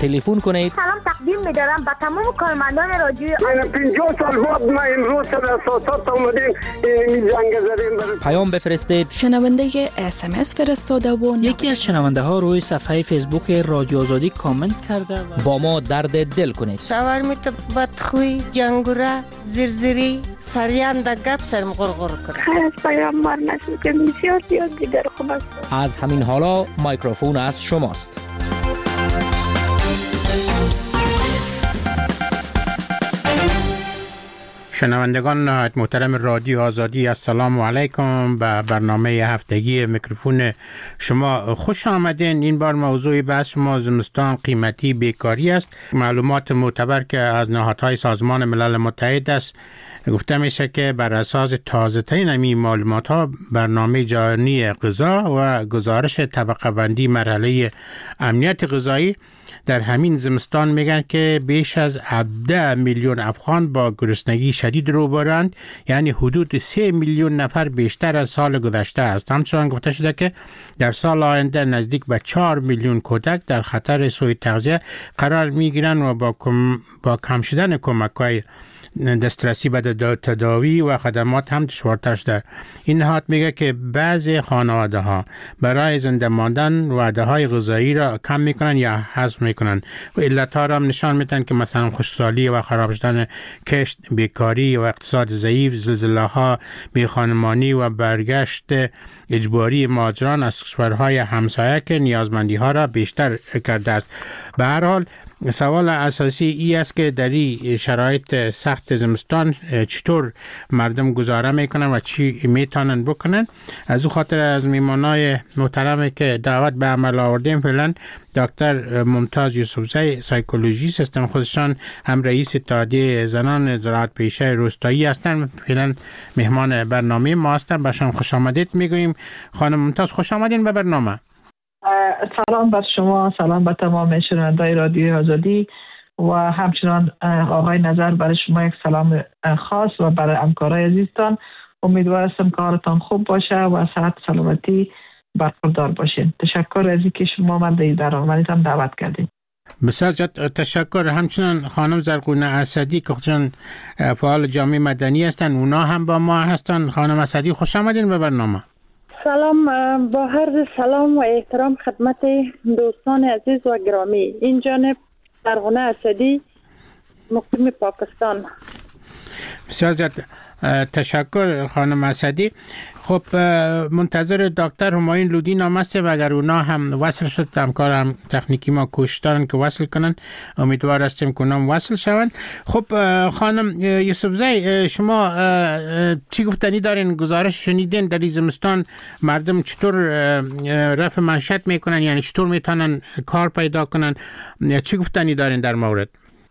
تلفن کنید. سلام تقدیم می‌دارم به تمام کارمندان رادیو. 50 سال بعد ما امروز سر اساسات اومدیم این جنگ زدیم. پیام بفرستید. شنونده SMS فرستاده و یکی از شنونده ها روی صفحه فیسبوک رادیو آزادی کامنت کرده و با ما درد دل کنید. شاورمیت بدخوی جنگوره زرزری سریان دا گپ سرم غرغر کنه. خیر از پیامبر نشون که بسیار زیاد دیگر خوب است. از همین حالا میکروفون از شماست. شنوندگان نهایت محترم رادیو آزادی، السلام علیکم. به برنامه هفتگی میکروفون شما خوش آمدین. این بار موضوع بحث ما زمستان قیمتی بیکاری است. معلومات معتبر که از نهادهای سازمان ملل متحد است گفته میشه که بر اساس تازه ترین این معلومات ها برنامه جهانی غذا و گزارش طبقه بندی مرحله امنیت غذایی در همین زمستان میگن که بیش از 17 میلیون افغان با گرسنگی شدید روبروند، یعنی حدود 3 میلیون نفر بیشتر از سال گذشته است. همچنان گفته شده که در سال آینده نزدیک به 4 میلیون کودک در خطر سوء تغذیه قرار میگیرند و با کم شدن کمک‌های دسترسی به تداوی و خدمات هم دشوارتر شده. این نهاد میگه که بعضی خانواده ها برای زنده ماندن وعده های غذایی را کم میکنن یا حذف میکنن و علت ها را هم نشان میدن که مثلا خشکسالی و خراب شدن کشت، بیکاری و اقتصاد ضعیف، زلزله ها، بیخانمانی و برگشت اجباری مهاجران از کشورهای همسایه که نیازمندی ها را بیشتر کرده است. به هر حال سوال اساسی ای است که در این شرایط سخت زمستان چطور مردم گذاره میکنن و چی میتونن بکنن. از او خاطر از میمانای محترمی که دعوت به عمل آوردیم فعلا دکتر ممتاز یوسفزی سایکولوژیست هستن، خودشان هم رئیس اتحادیه زنان زراعت پیشه روستایی هستن، فعلا مهمان برنامه ما هستن. بهشان خوش آمدید میگوییم. خانم ممتاز خوش آمدین به برنامه. سلام بر شما، سلام به تمام شنوندگان رادیو آزادی و همچنان آقای نظر برای شما یک سلام خاص و برای همکارای عزیزتان. امیدوارم کارتان خوب باشه و صحت سلامتی برقرار باشین. تشکر از اینکه شما من در برنامه‌تان دعوت کردین. بسیار تشکر. همچنان خانم زرقونه اسدی که خودشان فعال جامعه مدنی هستن، اونا هم با ما هستن. خانم اسدی خوش آمدین به برنامه. سلام، با عرض سلام و احترام خدمت دوستان عزیز و گرامی. این جانب زرقونه اسدی، مقیم پاکستان. بسیار تشکر خانم اسدی. خب منتظر دکتر همایون لودین هم هستیم، اگر اونا هم وصل شد همکار هم تکنیکی ما کوشش دارن که وصل کنن، امیدوار هستیم که اونا هم وصل شوند. خب خانم یوسفزی، شما چی گفتنی دارین؟ گزارش شنیدین در این زمستان مردم چطور رفع معیشت میکنن، یعنی چطور میتونن کار پیدا کنن؟ چی گفتنی دارین در مورد؟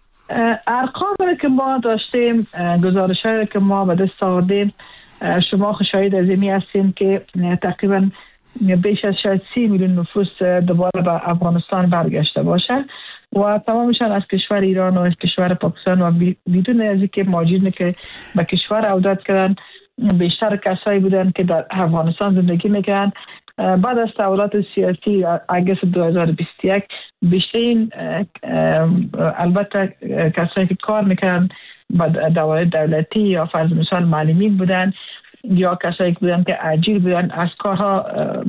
ارقامی که ما داشتیم، گزارش‌هایی که ما به دست آوردیم، شما شاهد از این هستین که تقریبا بیش از 30 میلیون نفوس دوباره به افغانستان برگشته باشه و تمامشان از کشور ایران و از کشور پاکستان و بدون از اینکه مهاجرینی که به کشور عودت کردن بیشتر کسایی بودن که در افغانستان زندگی میکنن. بعد از تحولات سیاسی اگست 2021 بیشترین البته کسایی که کار میکنن با دوائر دولتی یا فرض مثال معلمین بودن یا کسایی که بودن که اجیر بودن از کارها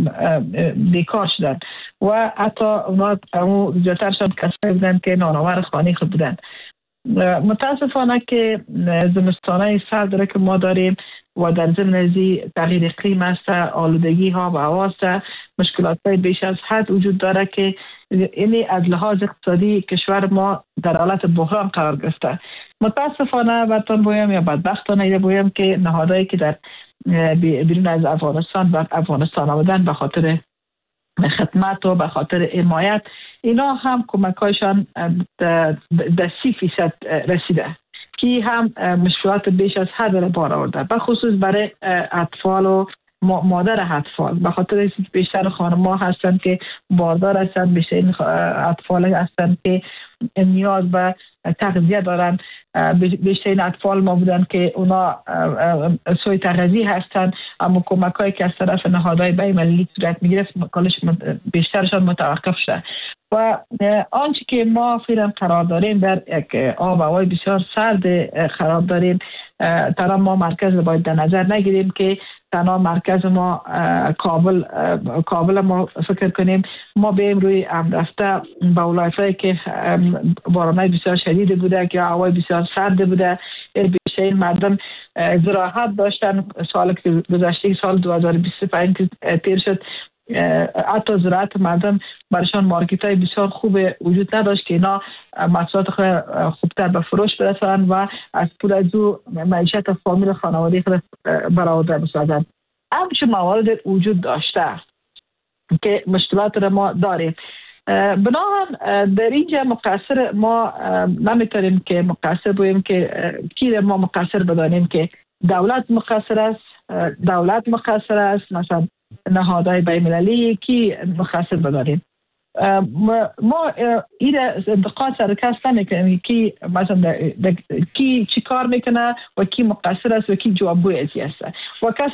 بیکار شدن و حتی اونا زیادترشان کسایی بودن که نانآور خانه خود بودن. متاسفانه که زمستانه سرد داره که ما داریم و در ضمن ازی تغییر اقلیم است، آلودگی ها و هوا است، مشکلات بیش از حد وجود داره که اینی از لحاظ اقتصادی کشور ما در حالت بحران قرار گرفته. متاسفانه براتون بگویم یا بدبختانه بگویم که نهادهایی که در بیرون از افغانستان آمدن به خاطر خدمت و به خاطر حمایت، اینا هم کمک‌هایشان در 30% رسیده که هم مشکلات بیش از حد را بار آورده، به خصوص برای اطفال و مادر اطفال. به خاطر بیشتر خانم‌ها هستند که باردار هستند، بیشتر اطفال هستند که نیاز به تغذیه دارن. بیشتر اطفال ما بودن که اونا سوء تغذیه هستند، اما کمک‌هایی که از طرف نهادهای بین‌المللی صورت می‌گرفت بیشترشان متوقف شده و آنچه که ما فعلا قرار داریم در یک آب و هوای بسیار سرد قرار داریم. تنها ما مرکز باید در نظر نگیریم که تنها مرکز ما کابل ما فکر کنیم. ما بیم روی رفته به ولایت‌هایی که باران‌های بسیار شدید بوده که هوای بسیار سرد بوده، بیشتر مردم زراعت داشتن. سال گذشته سال 2025 که تیر شد، حتی زراعت مردم برشان مارکت های بسیار خوب وجود نداشت که اینا محصولات خوبتر به فروش برسن و از پول از او معیشت فامیل خانواده خود برآورده بسازن. همچون موارد وجود داشته که مشکلات را ما داریم. بنابراین در اینجا مقصر ما نمیتونیم که مقصر بودیم که کی ما مقصر بدانیم که دولت مقصر است، دولت مقصر است، مثلا نهادهای بین‌المللی کی مقصر بدانیم. ما این انتقاد سر کس نمیکنیم کی مثلا کی چی کار میکنه و کی مقصر است و کی جوابگوی است و کس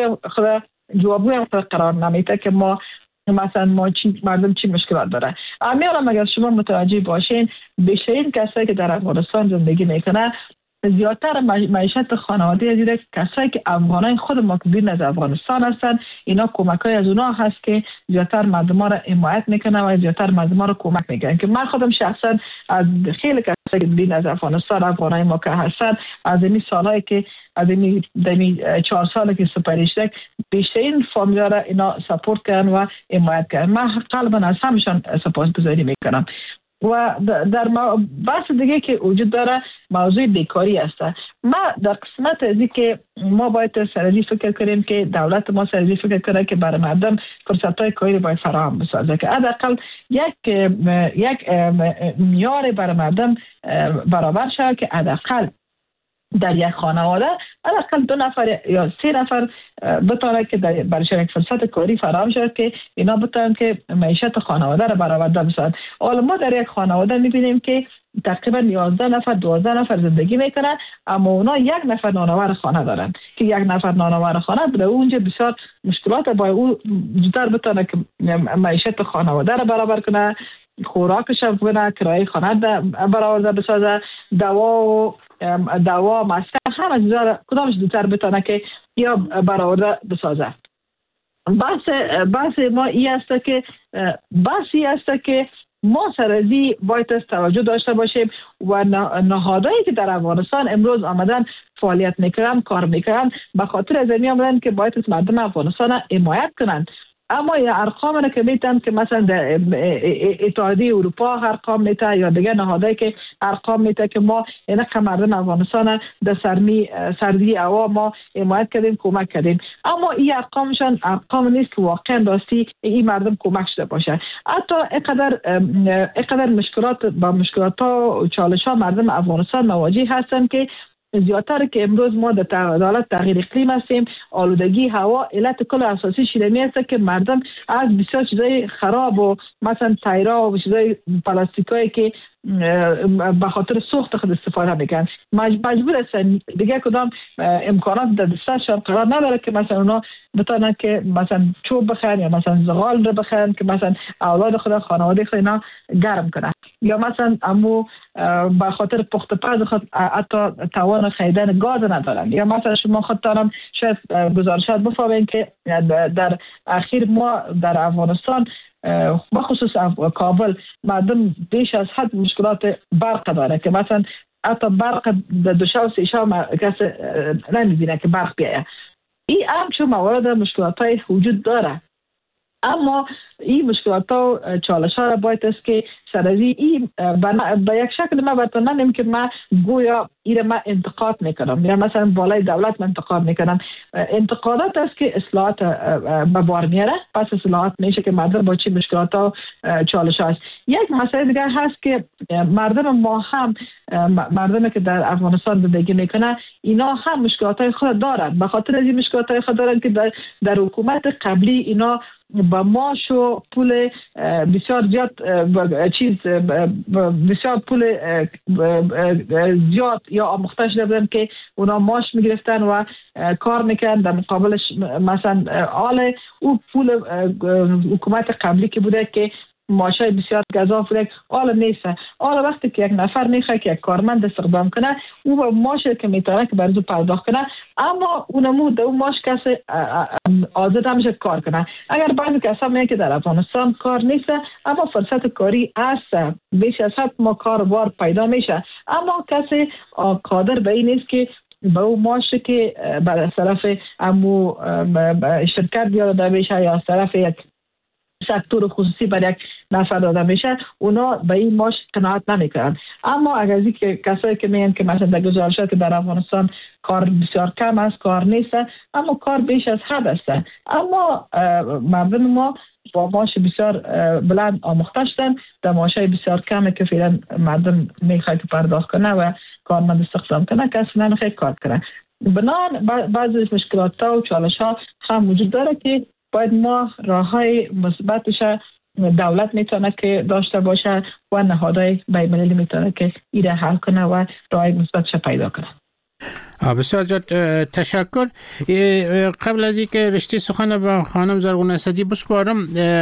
جوابگوی خود قرار نمیده که ما مثلا مردم چی مشکلات داره. میارم اگر شما متوجه باشین بیشترین کسایی که در افغانستان زندگی میکنه زیادتر معیشت خانواده زیره کسایی که افغانای خود ما که بیرون از افغانستان هستن، اینا کمکای از اونا هست که زیادتر مردم را حمایت میکنه و زیادتر مردم را کمک میکنه. که من خودم شخصا از خیلی کسایی که بیرون از افغانستان افغانای ما که هستن از این سالایی که از این 4 سالی که سپریشتک بیشترین فامیلا را اینا سپورت کردن و حمایت کردن. من قلبا از همشان سپاسگزاری میکنم. و در بحث دیگه که وجود داره موضوع بیکاری است. ما در قسمت از که ما باید سرازی فکر کنیم که دولت ما سرازی فکر کنه که برای مردم فرصت‌های کاری باید فراهم بسازه که حداقل یک معیار برای مردم برابر شود که حداقل در یک خانواده حداقل 2 نفر یا 3 نفر بتونه که برایشان یک فرصت کاری فراهم شد که اینا بتونن که معیشت خانواده را برآورده بسازن. حالا ما در یک خانواده میبینیم که تقریبا 11 نفر 12 نفر زندگی میکنن، اما اونا 1 نفر نانآور خانه دارن که 1 نفر نانآور خانه برای اونجا بسیار مشکلات باید او زودتر بتونه که معیشت خانواده را برابر کنه، خوراکش بکنه، کرایه خانه برآورده بسازه، دوا مسکن همه کدامش زودتر بتونه که یا برآورده بسازه. بحث ما این است که ما سرازی باید توجه داشته باشیم و نهادهایی که در افغانستان امروز آمدن فعالیت میکنن کار میکنن به خاطر از این آمدن که باید از مردم افغانستان حمایت کنن. اما یا ارقام را که میتن که مثلا در اتحادیه اروپا ارقام میته یا دیگه نهادهایی که ارقام میته که ما این مردم افغانستان در سردی هوا ما حمایت کردیم کمک کردیم، اما این ارقامشان ارقام نیست که واقعا راستی این مردم کمک شده باشه. حتی اینقدر مشکلات و چالش ها مردم افغانستان مواجه هستن که زیادتر که امروز ما در حالت تغییر اقلیم هستیم، آلودگی هوا علت کل اساسی شیرینی است که مردم از بسیار چیزای خراب و مثلا تایرا و چیزای پلاستیکایی که به خاطر سوخت خود استفاده میکنن مجبور هستن دیگه کدام امکانات در دستشان قرار نداره که مثلا اونا بتونن که مثلا چوب بخرن یا مثلا زغال رو بخرن که مثلا اولاد خود خانواده خود اینا گرم کنن، یا مثلا امو به خاطر پخت پز خود حتی توان خریدن گاز ندارن. یا مثلا شما خودتانم شاید گزارشات بفهمین که در اخیر ما در افغانستان بخصوص کابل مردم بیش از حد مشکلات برق داره که مثلا حتی برق در 2 شب و 3 شب کسی نمیبینه که برق بیایه. این همچون موارد مشکلات های وجود داره، اما این مشکلات ها و چالش ها را باید است که سرازی این به یک شکل ما بتونم که من گویا این ما انتقاد میکنم یا مثلا بالای دولت من انتقاد میکنم. انتقادات است که اصلاحات به بار میاره، پس اصلاحات میشه که مردم با چی مشکلات ها چالش ها است. یک مسئله دیگر هست که مردم ما هم مردمی که در افغانستان زندگی میکنه اینا هم مشکلات های خود دارن، به خاطر از این مشکلات های خود دارن که در حکومت قبلی اینا با معاش و پول بسیار زیاد بسیار پول زیاد یا آموخته شده بودن که اونا معاش میگرفتن و کار میکردن، در مقابلش مثلا حال او پول حکومت قبلی که بوده که معاشای بسیار گزاف بوده حالا نیست. حالا وقتی که یک نفر میخواد که یک کارمند استخدام کنه او با معاشی که میتونه که برای پرداخت کنه، اما اونمو در اون معاش کسی آزاد نمیشه کار کنه. اگر بعضی کسا میگه که در افغانستان کار نیست اما فرصت کاری هست، بیش از حد ما کاربار پیدا میشه، اما کسی قادر به این نیست که با اون معاشی که از طرف امو شرکت داده میشه یا از طرف یک سکتور خصوصی برای یک نفر داده میشه، اونا به این معاش قناعت نمیکنن. اما اگر از که کسایی که میگن که مثلا در گزارشات که در افغانستان کار بسیار کم است، کار نیست، اما کار بیش از حد است، اما مردم ما با معاش بسیار بلند آموخته شدن، در معاشای بسیار کمی که فعلا مردم میخواد پرداخت کنه و کارمند استخدام کنه کسی نمیخواد کار کنه. بنان بعضی مشکلات ها و چالش ها هم وجود داره که باید ما راههای مثبتش دولت میتونه که داشته باشه و نهادهای بین‌المللی میتونه که ایده حل کنه و راههای مثبتش پیدا کنه. بسیار زیاد تشکر. قبل از اینکه رشته سخن با خانم زرغونه اسدی بسپارم،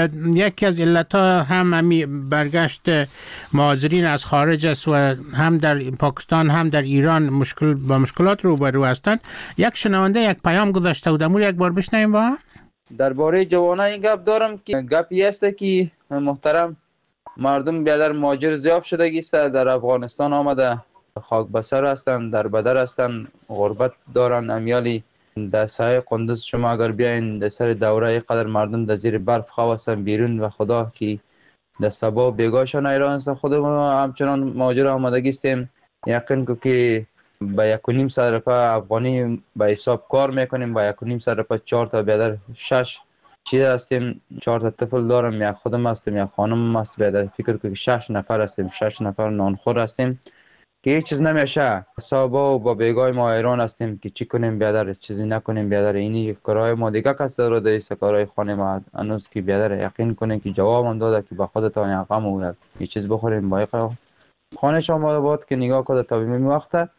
یکی از علتها هم برگشت مهاجرین از خارج است و هم در پاکستان هم در ایران مشکلات روبرو هستند. یک شنونده یک پیام گذاشته بود، امور یک بار بشنویم با درباره جوانان این گپ دارم که گپی است که محترم مردم بیادر مهاجر زیاد شده است، در افغانستان آمده خاک بسر هستن، در بدر هستن، غربت دارن. امیالی در سایه قندوز شما اگر بیاین در سر دوره قدر مردم در زیر برف خواه بیرون و خدا که در سبا بیگاشان ایران هستن. خود ما همچنان مهاجر آمدگی استیم، یقین که با 1.5 صرفه افغانی به حساب کار میکنیم، با 1.5 صرفه 4 تا بیادر 6 چیز هستیم، 4 تا طفل دارم، یک خودم هستیم، یک خانم هست، بیادر فکر که 6 نفر هستیم، 6 نفر نانخور هستیم که هیچ چیز نمیشه. حسابا و با بیگای ما ایران هستیم که چی کنیم بیادر، چیزی نکنیم بیادر. اینی کارهای ما دیگه کس رو در کارهای خانه ما هنوز که بیادر یقین کنیم که جواب هم داده که با خودتان یک غم و یه چیز بخوریم با خانه شما بود که نگاه کنه تا بیم وقته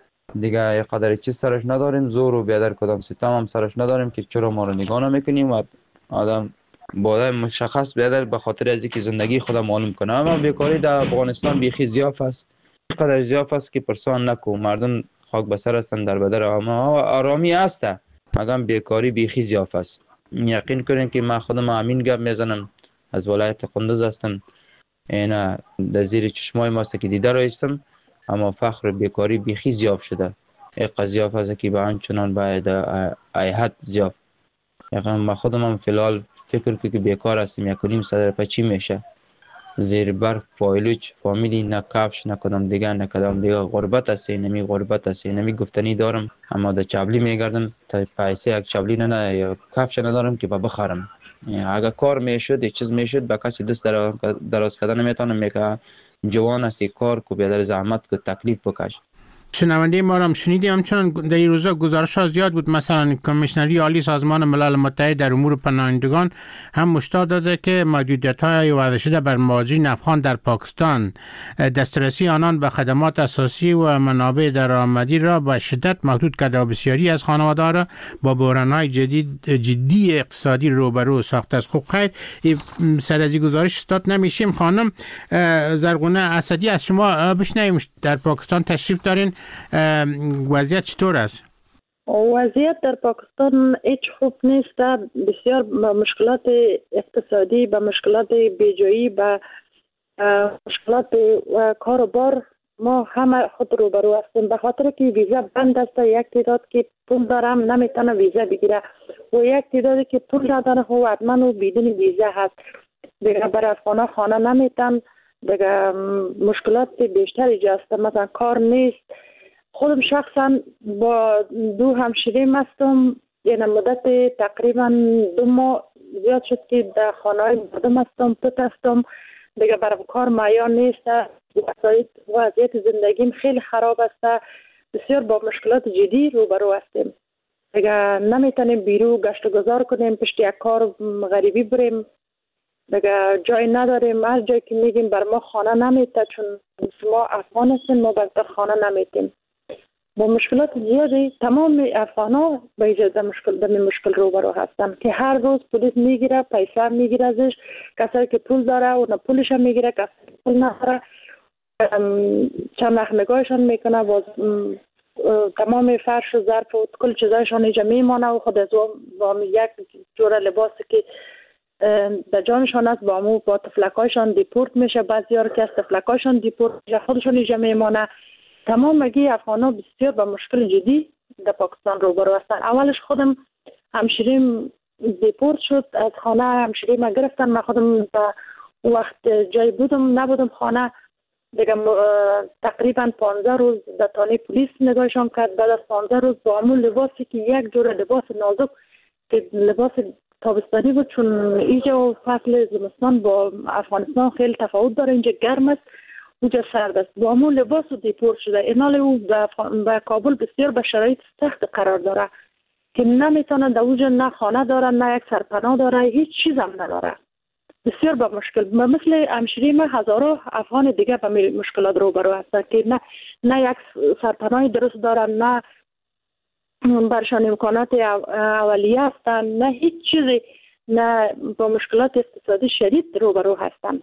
دیگه قدر چیز سرش نداریم، زور و بیادر کدام ستم هم سرش نداریم که چرا ما رو نگاه نمیکنیم و آدم باید مشخص بیادر به خاطر از اینکه زندگی خودم معلوم کنه. اما بیکاری در افغانستان بیخی زیاف است، قدر زیاف است که پرسان نکو، مردم خاک بسر هستن، در بدر آرامی هسته، مگم بیکاری بیخی زیاف است. یقین کنین که من خودم همین گپ میزنم، از ولایت قندوز هستم، اینا در زیر چشمای ماست که دیده رایستم، اما فخر بیکاری بیخی زیاف شده. این قضیه است که به آنچنان باید ایحد زیاف. یقین من خودم هم فیلال فکر که بیکار هستیم، 1.5 صرفه چی میشه؟ زیر برف پایلوچ فامیلی نه کفش نه کدام دیگه غربت است. نمی غربت است، نمی گفتنی دارم اما در چابلی میگردم تا پیسه یک چابلی نه یا کفش ندارم که بخرم. اگر کار میشد یک چیز میشد به کسی دست دراز کردن نمیتونم، میگه جوان هستی کار کو بیادر زحمت کو تکلیف بکش. شنونده ما را هم شنیدیم. همچنان در این روزا گزارش ها زیاد بود، مثلا کمیشنری عالی سازمان ملل متحد در امور پناهندگان هم هشدار داده که محدودیت های وضع شده بر مهاجرین افغان در پاکستان، دسترسی آنان به خدمات اساسی و منابع درآمدی را به شدت محدود کرده و بسیاری از خانواده را با بحران های جدی اقتصادی روبرو ساخته است. خب خیر، سر از این گزارش استاد نمیشیم. خانم زرغونه اسدی از شما بشنویم، در پاکستان تشریف دارین، وضعیت چطور است؟ وضعیت در پاکستان هیچ خوب نیست، بسیار مشکلات اقتصادی، با مشکلات بیجایی، با مشکلات کار و بار ما همه خود روبرو هستیم، به خاطر که ویزا بند است. یک تعداد که پول دارم نمیتونه ویزا بگیره و یک تعدادی که پول نداره و حتما و بدون ویزا هست دیگه برای افغانا خانه نمیتن دیگه. مشکلات بیشتر ایجاست، مثلا کار نیست. خودم شخصا با 2 همشیریم هستم، یعنی مدت تقریبا 2 ماه زیاد شد که در خانه های مردم هستم، پت هستم دیگه، برای کار معیار نیست، وضعیت زندگیم خیلی خراب است، بسیار با مشکلات جدی روبرو هستیم دیگه. نمیتونیم بیرون گشت و گذار کنیم، پشت یک کار غریبی بریم دیگه، جای نداریم. هر جایی که میگیم بر ما خانه نمیته، چون ما افغان هستیم، ما بر خانه نمیتیم با مشکلات زیادی تمام افغان‌ها به ایجاد مشکل روبرو هستند که هر روز پلیس میگیره، پیسه میگیره ازش، کسایی که پول داره و پولش هم میگیره، کسایی که پول نداره چند نگاهشان میکنه، باز تمام فرش و ظرف و کل چیزایشان اینجا میمانه و خود از با یک جور لباسی که در جانشان است با تفلکایشان دیپورت میشه، بعضی‌ها که از تفلکایشان دیپورت میشه خودشان اینجا میمانه. تمام مگی افغان‌ها بسیار با مشکل جدی در پاکستان روبرو هستند. اولش خودم همشیریم دیپورت شد از خانه، همشیریم گرفتن، من خودم وقت جای نبودم خانه دیگه، تقریبا 15 روز در تانه پلیس نگاهشان کرد. بعد از 15 روز با همون لباسی که یک جور لباس نازک که لباس تابستانی بود، چون اینجا فصل زمستان با افغانستان خیلی تفاوت داره، اینجا گرم است اونجا سرد است، با همون لباس دیپورت شده. اینال او به کابل بسیار به شرایط سخت قرار داره که نمیتونه در اونجا نه خانه داره، نه یک سرپناه داره، هیچ چیز هم نداره. بسیار با مشکل، مثل همشیری ما هزارو افغان دیگه به مشکلات روبرو هستن که نه یک سرپناه درست دارن، نه برشان امکانات اولیه هستن، نه هیچ چیزی، نه با مشکلات اقتصادی شدید روبرو هستن.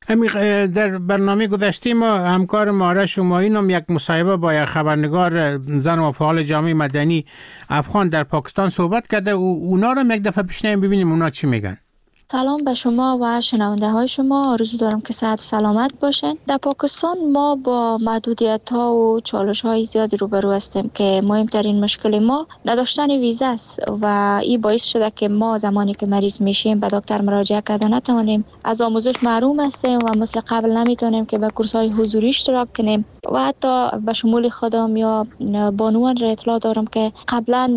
در برنامه گذشته ما همکار ماره شمایین هم یک مصاحبه با یک خبرنگار زن و فعال جامعه مدنی افغان در پاکستان صحبت کرده و اونا رو یک دفعه بشنویم ببینیم اونا چی میگن. سلام به شما و شنونده های شما، آرزو دارم که صحت سلامت باشین. در پاکستان ما با محدودیت ها و چالش های زیادی روبرو هستیم که مهمترین مشکل ما نداشتن ویزا است و این باعث شده که ما زمانی که مریض میشیم به دکتر مراجعه کردن نتوانیم، از آموزش محروم هستیم و مثل قبل نمیتونیم که به کورس های حضوری اشتراک کنیم و حتی به شمول خودم یا بانوان را اطلاع دارم که قبلا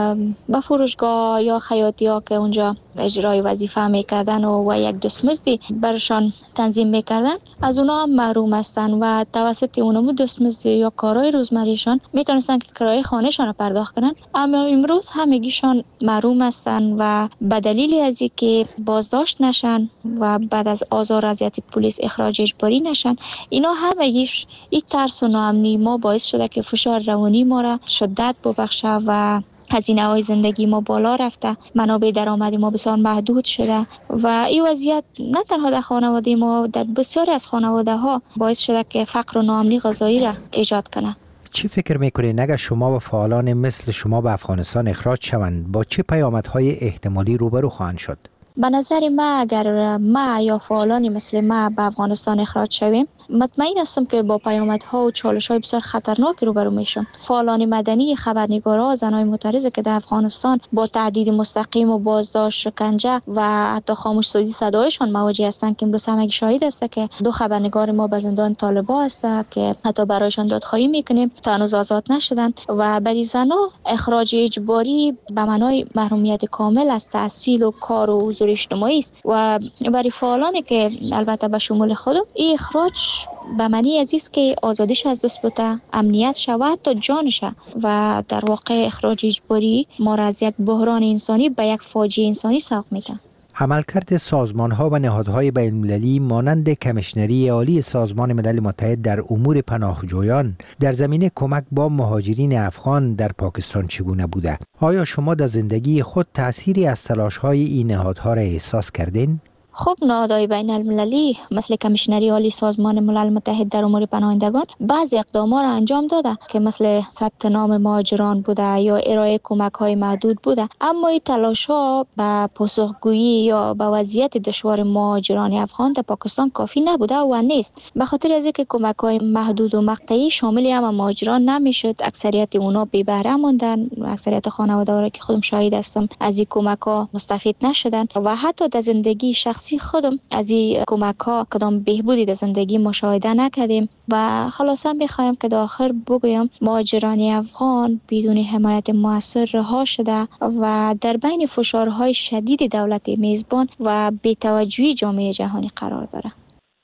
به فروشگاه یا خیاطی ها که اونجا اجرای وظیفه میکردن و یک دستمزدی برشان تنظیم میکردن، از اونا هم محروم هستن و توسط اونمو دستمزد یا کارهای روزمریشان میتونستن که کرایه خانهشان رو پرداخت کنن، اما امروز همگیشان محروم هستن و به دلیل از اینکه بازداشت نشن و بعد از آزار اذیت پلیس اخراج اجباری نشن، اینا همگیش این ترس و ناامنی ما باعث شده که فشار روانی ما را شدت ببخشه و هزینه های زندگی ما بالا رفته، منابع درآمدی ما بسیار محدود شده و این وضعیت نه تنها در خانواده ما، در بسیاری از خانواده ها باعث شده که فقر و ناامنی غذایی را ایجاد کنه. چی فکر میکنین اگر شما و فعالان مثل شما به افغانستان اخراج شوند با چه پیامدهای احتمالی روبرو خواهند شد؟ به نظر ما اگر ما یا فعالانی مثل ما به افغانستان اخراج شویم، مطمئن هستم که با پیامدها و چالش‌های بسیار خطرناکی روبرو میشیم. فعالان مدنی، خبرنگارا، زنای معترضه که در افغانستان با تهدید مستقیم و بازداشت، شکنجه و حتی خاموش‌سازی صدایشان مواجه هستند که امروز همگی شاهد است که 2 خبرنگار ما به زندان طالبا هستند که حتی برایشان دادخواهی میکنیم تا هنوز آزاد نشدن و برای زنها اخراج اجباری به معنای محرومیت کامل از تحصیل و کار و حضور اجتماعی است و برای فعالانی که البته به شمول خودم این اخراج به معنی است که آزادیش از دست بوده، امنیت شود تا جانش و در واقع اخراج اجباری ما را از یک بحران انسانی به یک فاجعه انسانی سوق میکنه. عملکرد سازمان‌ها و نهادهای بین‌المللی مانند کمیشنری عالی سازمان ملل متحد در امور پناهجویان در زمینه کمک با مهاجرین افغان در پاکستان چگونه بوده؟ آیا شما در زندگی خود تأثیری از تلاش‌های این نهادها را احساس کردین؟ خب نهادهای بین المللی مثل کمیشنری عالی سازمان ملل متحد در امور پناهندگان بعضی اقدامات را انجام داده که مثل ثبت نام مهاجران بوده یا ارائه کمک‌های محدود بوده، اما این تلاش‌ها به پاسخگویی یا به وضعیت دشوار مهاجران افغان در پاکستان کافی نبوده و نیست، به خاطر از اینکه کمک‌های محدود و مقطعی شامل هم مهاجران نمیشد. اکثریت اونا بی بهره ماندن، اکثریت خانواده‌ها که خودم شاهد هستم از این کمک‌ها مستفید نشدن و حتی در زندگی شخصی خودم از این کمک‌ها کدام بهبودی در زندگی مشاهده نکردیم و خلاصا می‌خوایم که در آخر بگویم مهاجران افغان بدون حمایت مؤثر رها شده و در بین فشارهای شدید دولت میزبان و بی‌توجهی جامعه جهانی قرار داره.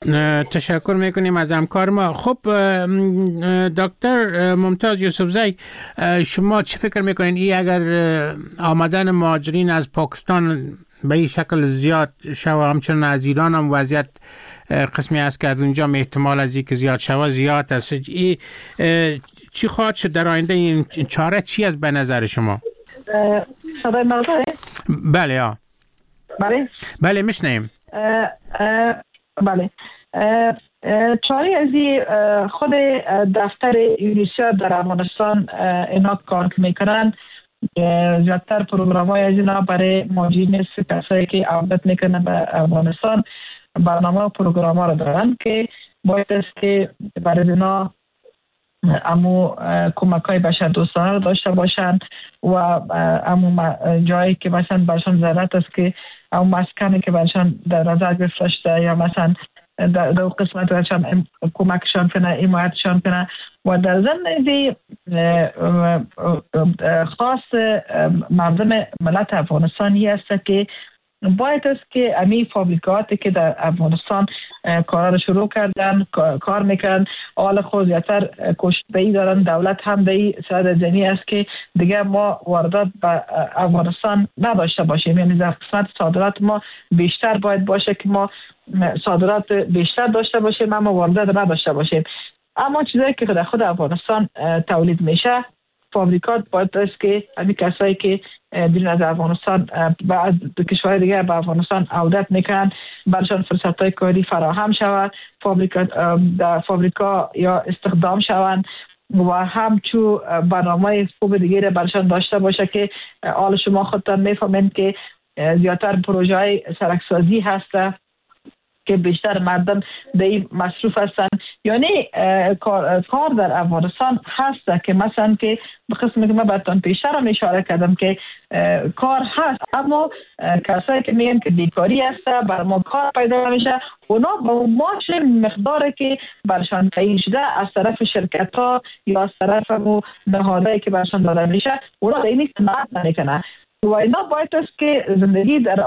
تشکر میکنیم از همکار ما. خب دکتر ممتاز یوسفزی، شما چه فکر میکنین این اگر آمدن مهاجرین از پاکستان به این شکل زیاد شوه، همچنان از ایران هم وضعیت قسمی است که از اونجا احتمال از اینکه زیاد شوه زیاد است، چی خواهد شد در آینده؟ این چاره چی است به نظر شما؟ صدای من داره؟ بله ها. بله میشنیم. بله چاره ازی خود دفتر یونیسف در افغانستان اینا کار میکنن. زیادتر پروگرام های از اینا برای مهاجرین کسایی که عودت میکنن به افغانستان برنامه و پروگرام ها رو دارن که باید است که برای اینا امو کمک های بشر دوستانه رو داشته باشند و امو جایی که مثلا برشان ضرورت است که امو مسکنی که برشان در نظر گرفته شده یا مثلا در قسمت برشان کمکشان کنه، حمایتشان کنه. و در ضمن خاص مردم ملت افغانستانی است که باید است که امی فابریکاتی که در افغانستان کار رو شروع کردن کار میکنن حال خود زیادتر کوشش دارن. دولت هم به این صورت زمینی است که دیگه ما واردات به افغانستان نداشته باشیم، یعنی در قسمت صادرات ما بیشتر باید باشه که ما صادرات بیشتر داشته باشیم اما واردات نداشته باشیم. اما چیزایی که در خود افغانستان تولید میشه فابریکات باید است که همین کسایی که بیرون از افغانستان و کشورهای دیگه به افغانستان عودت میکنن برشان فرصت‌های کاری فراهم شود، فابریکا یا استخدام شوند و همچون برنامه خوب دیگه را برشان داشته باشه که حال شما خودتان میفهمین که زیادتر پروژه های سرکسازی هسته که بیشتر مردم به این مصروف هستند. یعنی کار در افغانستان هست که مثلا که به قسمی که من براتون پیشتر هم اشاره کردم که کار هست اما کسایی که میگن که بیکاری هست بر ما کار پیدا نمیشه اونا با ماش مقداری که برشان تعیین شده از طرف شرکت ها یا از طرف نهادهایی که برشان داده میشه اونا به این قناعت نمیکنن. و اینا باید است که زندگی در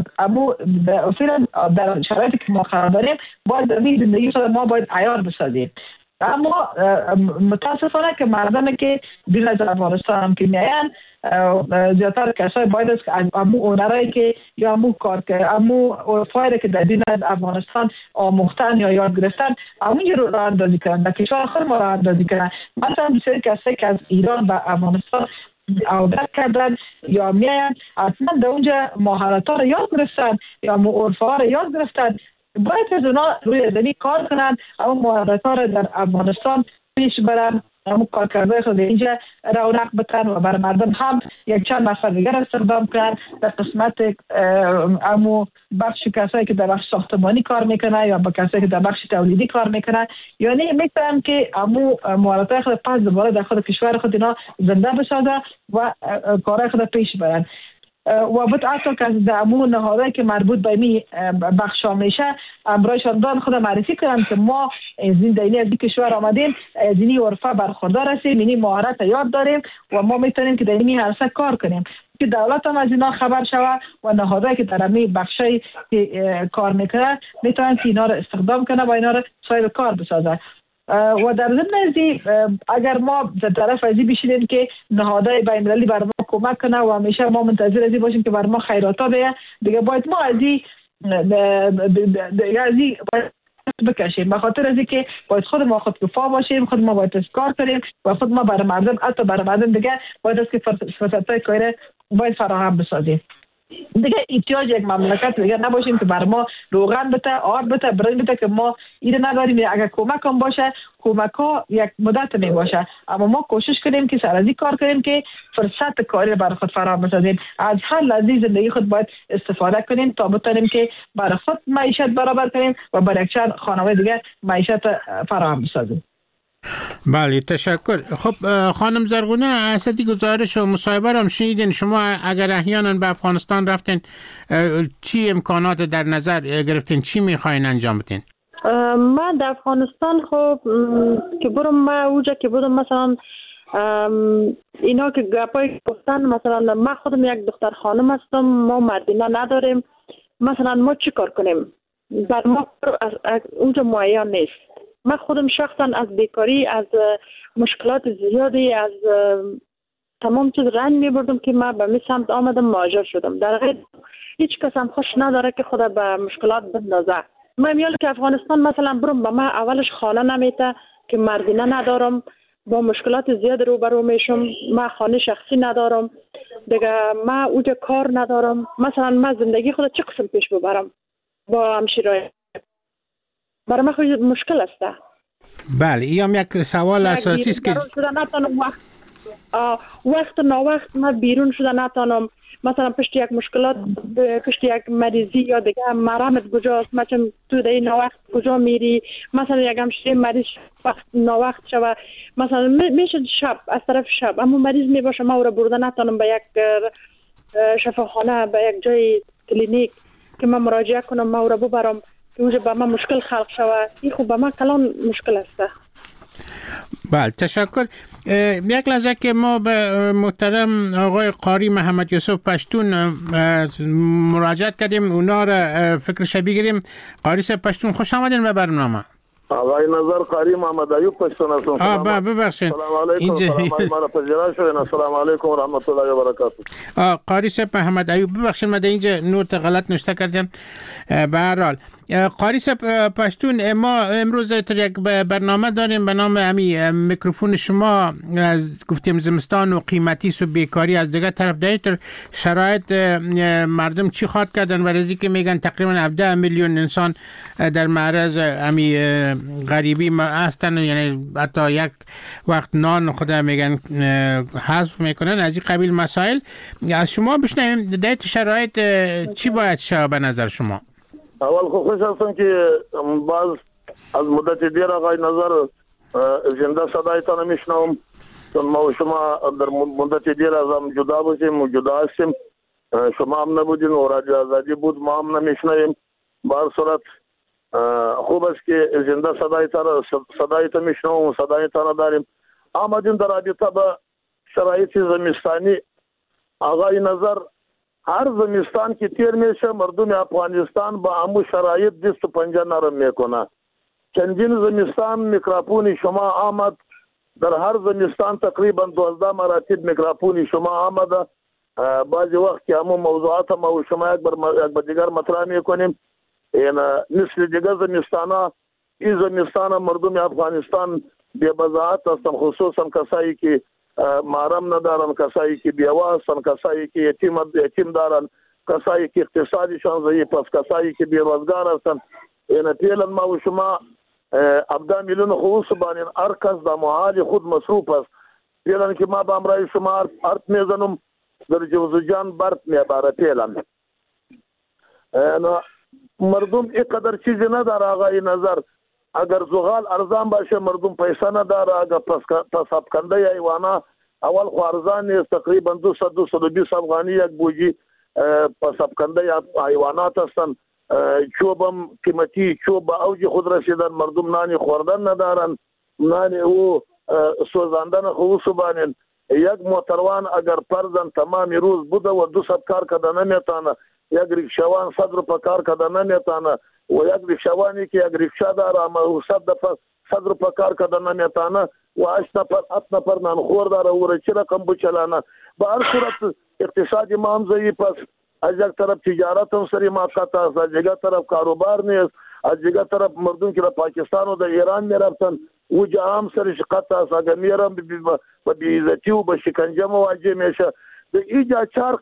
در شرایطی که ما قرار داریم باید در زندگی خود ما باید عیار بسازیم. اما متاسفانه که مردمی که بیرون از افغانستان هم که میاین زیادتر کسای باید است که امو اونرایی که یا امو فایده که در بیرون از افغانستان آموختن یا یاد گرفتن امو رو راه اندازی کنن در کشور خود ما راه اندازی کنن. مثلا بسیاری کسایی که از ایران به افغانستان عودت کردن یا میاین اصلا در اونجا مهارت ها رو یاد گرفتن یا عرف ها رو یاد گرفتن باید از اونا روی زمین کار کنن اما مهارت ها رو در افغانستان پیش برن اما کار کرده خود اینجا رونق بتن و بر مردم هم یک چند نفر دیگر استخدام کنن در قسمت امو بخش کسایی که در بخش ساختمانی کار میکنن یا با کسایی که در بخش تولیدی کار میکنن. یعنی میتونن که امو مهارت خود پس دوباره در خود کشور خود اینا زنده بسازه و کار خود پیش برن. و بود حتی که در امو نهادهایی که مربوط به می بخش ها میشه امرایشان دان خود معرفی کنن که ما زندگی از این کشور آمدیم از اینی عرفه برخوردار هستیم اینی مهارت یاد داریم و ما میتونیم که در اینی عرصه کار کنیم که دولت هم از اینا خبر شود و نهادهایی که در امی بخشای کار میکنه میتونن که اینا رو استخدام کنه و اینا رو صاحب کار بسازه. و در ضمن ازی اگر ما در طرف ازی بشینیم که نهادهای بین‌المللی بر ما کمک کنه و همیشه ما منتظر ازی باشیم که بر ما خیراتا بیه دیگه باید ما ازی بکشیم به خاطر ازی که باید خود ما خودکفا باشیم خود ما باید کار کنیم و خود ما برای مردم حتی برای مردم دیگه باید از که فرصت‌های کاری باید فراهم بسازیم. دیگه احتیاج یک مملکت دیگه نباشیم که بر ما روغن بده آب بده برنج بده که ما اینو نداریم. اگر کمک هم باشه کمک ها یک مدت می باشه اما ما کوشش کنیم که سرازی کار کنیم که فرصت کاری برای خود فراهم بسازیم. از هر لحظه زندگی خود باید استفاده کنیم تا بتونیم که برای خود معیشت برابر کنیم و برای یک چند خانواده دیگه معیشت فراهم بسازیم. بله تشکر. خب خانم زرغونه اسدی گزارش و مصاحبه هم شنیدین شما اگر احیانا به افغانستان رفتین چی امکانات در نظر گرفتین چی میخواین انجام بدین؟ من در افغانستان خب که برم ما اوجا که بودم مثلا اینا که گپای گفتن مثلا ما خودم یک دختر خانم هستم ما مدینه نداریم مثلا ما چی کار کنیم بر ما اونجا معین نیست. من خودم شخصا از بیکاری از مشکلات زیادی از تمام چیز رنج میبردم که من به می سمت آمدم مهاجر شدم. در حقیقت هیچ کس هم خوش نداره که خود به مشکلات بندازه. من میال که افغانستان مثلا برم به من اولش خانه نمیته که مردینه ندارم با مشکلات زیاد روبرو میشم. من خانه شخصی ندارم دیگه، من اوجا کار ندارم. مثلا من زندگی خود چه قسم پیش ببرم با همشیرای؟ برای من خود مشکل است. بله این یک سوال اساسی است که وقت ناوقت من بیرون شده نتانم. مثلا پشت یک مشکلات، پشت یک مریضی یا دیگه مرامت کجاست، مثلا تو در این ناوقت کجا میری؟ مثلا یک همشیره مریض وقت ناوقت شوه، مثلا میشه شب از طرف شب اما مریض میباشه، ما او را برده نتانم به یک شفاخانه، به یک جای کلینیک که من مراجعه کنم، ما او را ببرم که اونجا به من مشکل خلق شوه. این خوب به من کلان مشکل است. بله تشکر. یک لحظه که ما به محترم آقای قاری محمد یوسف پشتون مراجعت کردیم، اونا را فکرش بگیریم. قاری صاحب پشتون خوش آمدین به برنامه. آقای نظر قاری محمد ایوب پشتون هستم. ببخشید. سلام علیکم. سلام علیکم و رحمت الله و برکاته. قاری صاحب محمد ایوب ببخشید من اینجا نوت غلط نوشته کردم. به هر حال قاری صاحب پشتون، ما امروز یک برنامه داریم به نام میکروفون شما. گفتیم زمستان و قیمتی و بیکاری، از دیگه طرف دیتر شرایط مردم چی خواد کردن و رزی که میگن تقریبا 17 میلیون انسان در معرض غریبی هستن، یعنی حتی یک وقت نان خدا میگن حذف میکنن. از این قبیل مسائل از شما بشنویم. دیت شرایط چی باید شه به نظر شما؟ اول خوش هستم که باز از مدت دیر آقای نظر زنده صدایتان میشنوم، چون ما و شما در مدت دیر از هم جدا باشیم و جدا هستیم. شما هم نبودین و رادیو آزادی بود، ما هم نمیشنویم. به هر صورت خوب است که زنده صدایتان میشنوم و صدایتان داریم. آمدیم در رابطه با شرایط زمستانی. آقای نظر هر زمستان که تیر میشه مردم افغانستان با امو شرایط دست و پنجه نرم میکنه. چندین زمستان میکروفون شما آمد، در هر زمستان تقریبا 12 مراتب میکروفون شما آمده. بعضی وقت که همون موضوعات ما و شما یک بر دیگر مطرح میکنیم. این مثل دیگر زمستان این زمستان مردم افغانستان بی بضاعت هستن، خصوصا کسایی که محرم ندارن، کسایی که بیوه هستن، کسایی که یتیم دارن، کسایی که اقتصادشان ضعیف است، کسایی که بیروزگار هستن. این فعلا ما و شما 17 میلیون خصوص بانین هر کس در محال خود مصروف است. فعلا که ما به امرای شما ارت میزنم در جوزجان برد میباره. فعلا مردم اینقدر چیزی نداره آقای نظر. اگر زغال ارزان باشه مردم پیسه نداره. اگر پس افکنده ایوانا اول خو ارزان نیست، تقریبا 200-220 افغانی یک بوجی پس افکنده ایوانات هستن. چوبم قیمتی، چوب به اوج خود رسیدن، مردم نانی خوردن ندارن، نانی او سوزاندن خصوص بانین. یک موتروان اگر پرزن تمامی روز بوده و 200 کار کده نمیتانه، یک ریکشوان 100 روپه کار کده نمیتانه و یک ریکشوانی که یک ریکشا داره اما 100 روپه کار کده نمیتانه و 8 نفر نانخور داره و چه رقم بچلانه. به هر صورت اقتصادی ما هم ضعیف است. از یک طرف تجارت هم سری موقت است، از یک طرف کاروبار نیست، از یک طرف مردم که در پاکستان و در ایران میرفتن او جا هم سری شقت است. اگر میرم به بیعزتی و به شکنجه مواجه میشه. در اینجا 4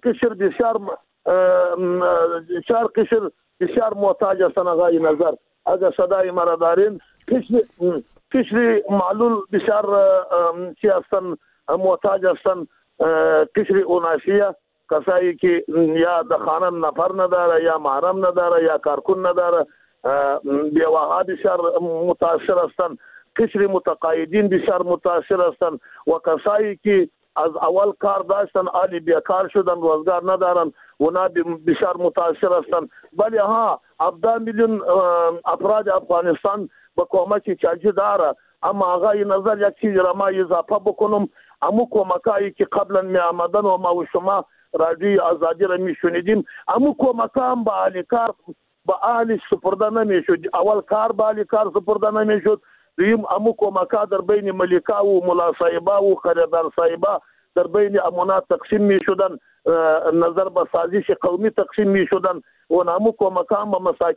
قشر بسیار محتاج هستن آقای نظر. اگر صدای مرا دارین، قشر معلول بسیار چی هستن محتاج هستن. قشر اوناسیه، کسایی که یا در خانه نفر نداره، یا محرم نداره، یا کارکن نداره، بیواها بسیار متاثر هستن. قشر متقاعدین بسیار متاثر هستن و کسایی که از اول کار داشتن آلی بیکار شدن، روزگار ندارن، اونا بسیار متاثر هستن. ولی 17 میلیون افراد افغانستان به کمک چاجی داره. اما آقای نظر یک چیز را ما اضافه بکنم، امو کمکایی که قبلا می آمدن و ما و شما رادیو آزادی را می شنیدیم، امو کمکا هم به اهل کار به اهل سپرده نمی شد. اول کار به اهل کار سپرده نمی شد. دویم امو کمکا در بین ملکا و ملا صاحبه و خریدار صاحبه در بین امانات تقسیم می شدن، نظر به سازش قومی تقسیم می شدن و امو کمکا هم به مساکین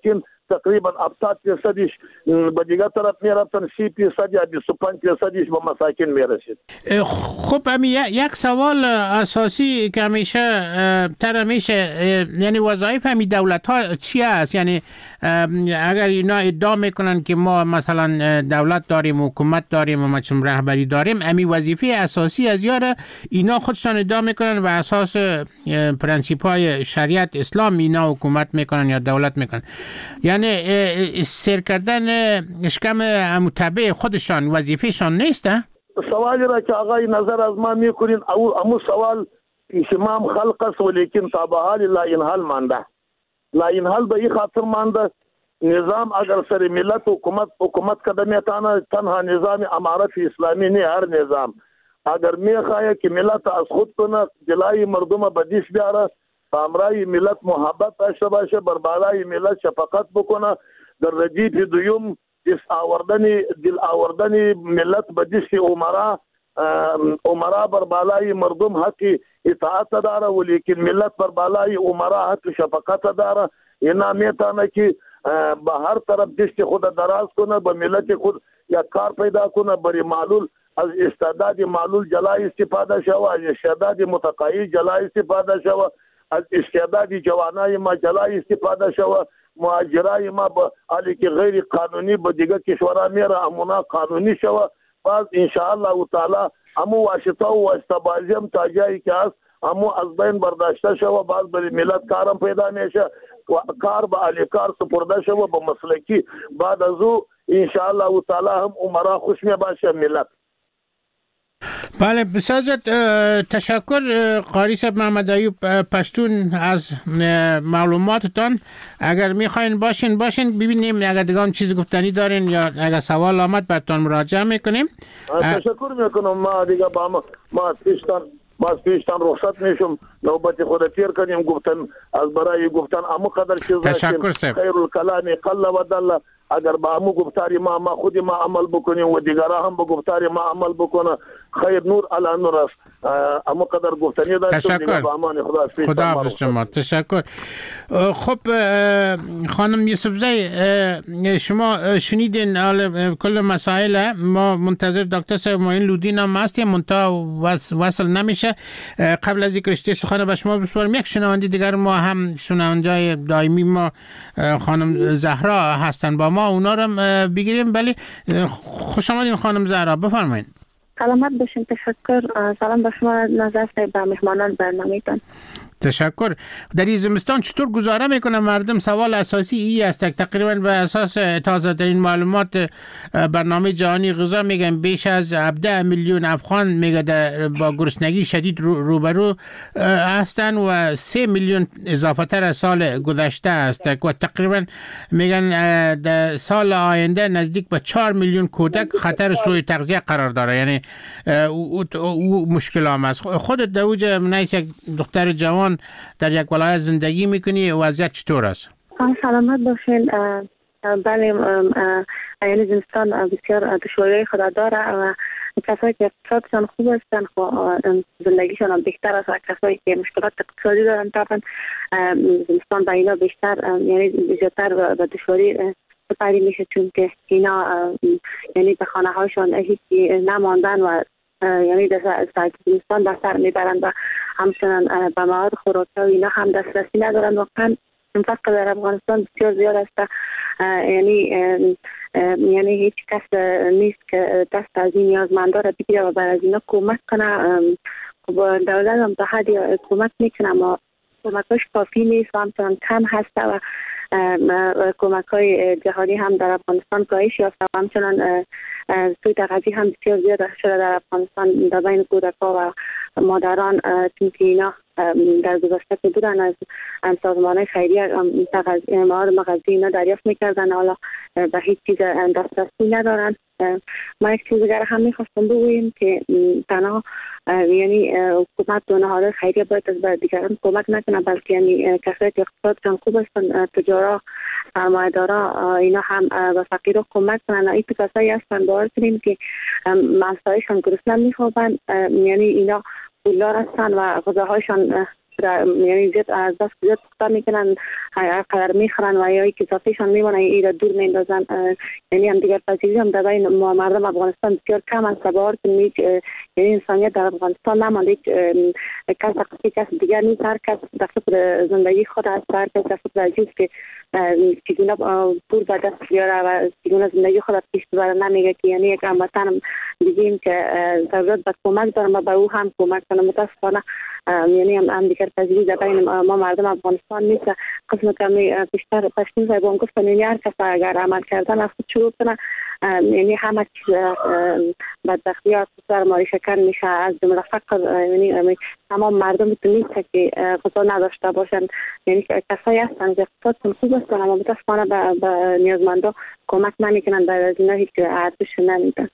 تقریبا 70% به دیگه طرف میرفتن، 30% یا 25% به مساکن میرسید. خب یک سوال اساسی که همیشه یعنی وظایف همین دولت ها چی است؟ یعنی اگر اینا ادعا میکنن که ما مثلا دولت داریم، حکومت داریم و مثلا رهبری داریم، همین وظیفه اساسی از یاره اینا خودشان ادعا میکنن و اساس پرنسیپ های شریعت اسلام اینا حکومت میکنن یا دولت میکنن، یعنی سیر کردن اشکم متبع خودشان وظیفهشان نیسته؟ سوالی را که آقای نظر از ما میکنین امو سوال پیشمام خلق است ولیکن تا حال لا انحل مانده. لا انحل به این خاطر مانده نظام اگر سر ملت حکومت کده تنها نظام امارت اسلامی نه، هر نظام اگر میخواه که ملت از خود کنه جلای مردم بدیش بیاره، امرای ملت محبت داشته باشه، بر بالای ملت شفقت بکنه، در ردیف دویم دل آوردن ملت بدیش عمرا بر بالای مردم حق اطاعت داره ولیکن ملت بر بالای عمرا حق شفقت داره. اینا میتونه که به هر طرف دشت خود دراز کنه، به ملت خود یک کار پیدا کنه، بری معلول از استعداد معلول جلای استفاده شوه، از استعداد متقاعد جلای استفاده شوه، از استعداد جوانای ما جلای استفاده شوه، مهاجرای ما به حالی که غیر قانونی به دیگه کشورها میره امونا قانونی شوه. باز انشاءالله تعالی امو واسطه و واسطه‌بازی هم تا جایی که هست امو از بین برداشته شوه، باز بری ملت کارم پیدا میشه و کار به اهل کار سپرده شوه به مسلکی. بعد از او انشاءالله تعالی هم عمرا خوش می باشه ملت. بله بسیار تشکر قاری صاحب محمد ایوب پشتون از معلوماتتان. اگر میخواین باشین ببینیم اگر دیگه چیزی گفتنی دارین یا اگر سوال آمد براتون مراجعه میکنیم. تشکر میکنم. ما دیگه ما پیشتان رخصت میشم، نوبت خود تیر کنیم گفتن از برای گفتن امو قدر چیز تشکر صاحب. خیر الکلام قل و دل. اگر با امو گفتاری ما خود ما عمل بکنیم و دیگران هم با گفتاری ما عمل بکنه خیر نور علی نور است. امو قدر گفتنی داشتم. تشکر. خدا حافظ شما. تشکر. خب خانم یوسفزی شما شنیدین کل مسائل. ما منتظر دکتر صاحب معین لودین هم هستیم، منتها وصل نمیشه. قبل از اینکه رشته سخن به شما بسپارم یک شنونده دیگر ما هم شنونده دائمی ما خانم زهرا هستن با ما، اونا رو بگیریم. ولی خوش آمدین خانم زهرا، بفرمایید. سلامت باشین. تشکر. سلام به شما نظر به مهمانان برنامه‌تان. تشکر. در این زمستان چطور گزاره میکنه مردم؟ سوال اساسی ای است. تقریبا به اساس تازه ترین معلومات برنامه جهانی غذا میگن بیش از 17 میلیون افغان میگه با گرسنگی شدید روبرو هستن و 3 میلیون اضافه تر از سال گذشته است و تقریبا میگن در سال آینده نزدیک به 4 میلیون کودک خطر سوء تغذیه قرار داره. یعنی او مشکل هم است. خودت دوج منیس یک دختر جوان در یک ولایت زندگی میکنی، وضعیت چطور است؟ سلامت باشین. بله یعنی زمستان بسیار دشواری خود داره و کسایی که اقتصادشان خوب هستن زندگیشان هم بهتر است و کسایی که مشکلات اقتصادی دارن طبعا زمستان با اینا بیشتر یعنی زیادتر و دشواری سپری میشه، چون که اینا یعنی به خانه هاشون هیچی نماندن و یعنی در زمستان بستر میبرند و همچنان به مواد خوراکی و اینا هم دسترسی ندارن. واقعا فقر در افغانستان بسیار زیاد است. یعنی هیچ کس نیست که دست از این نیازمندا را بگیره و بر از اینا کمک کنه. دولت هم تا حدی کمک میکنه اما کمکاش کافی نیست و همچنان کم هست و کمک‌های جهانی هم در افغانستان کاهش یافته و همچنان سوء تغذیه هم بسیار زیاد شده در افغانستان در بین کودک‌ها و مادران، چون که اینا در گذشته که بودن از سازمان‌های خیریه مواد مغذی اینا دریافت می‌کردن، حالا به هیچ چیز دسترسی ندارن. ما یک چیز دیگر هم می‌خواستم بگویم که تنها یعنی حکومت و نهادهای خیریه باید از دیگران کمک نکنه، بلکه یعنی کسایی که اقتصادشان خوب هستن، تجارا، سرمایه‌دارا، اینا هم به فقیرها کمک کنن. این کسایی هستن باور کنیم که مسائلشان گرسنه میخوابن، یعنی اینا پولدار هستن و غذاهایشان یعنی زیاد از دست زیاد پخته میکنن، هر قدر میخورن و یا که اضافهشان میمونه ایرا دور میندازن. یعنی هم دیگر پذیری هم در بین مردم افغانستان بسیار کم است. باور کنید یعنی انسانیت در افغانستان نمانده، کس دیگر نیست. هر کس در فکر زندگی خود است، هر کس در فکر عزیز که چگونه پول به دست بیاره و چگونه زندگی خود پیش ببره. نمیگه که یعنی یک هموطنم بگیم که ضرورت به کمک دارم و به او هم کمک کنم. متاسفانه یعنی هم دیگر پذیری در بین ما مردم افغانستان نیست. قسم کمی بیشتر پشتین زبان گفتن یعنی هر کس اگر عمل کردن از خود شروع کنه یعنی همه چیز بدبختی ها سر ماری شکن میشه، از جمله فقر. یعنی تمام مردم نیست که غذا نداشته باشن. یعنی کسایی هستن که اقتصادشون خوب است اما متاسفانه به نیازمندا کمک نمیکنن، بعد از اینا هیچ ارزش نمیدن.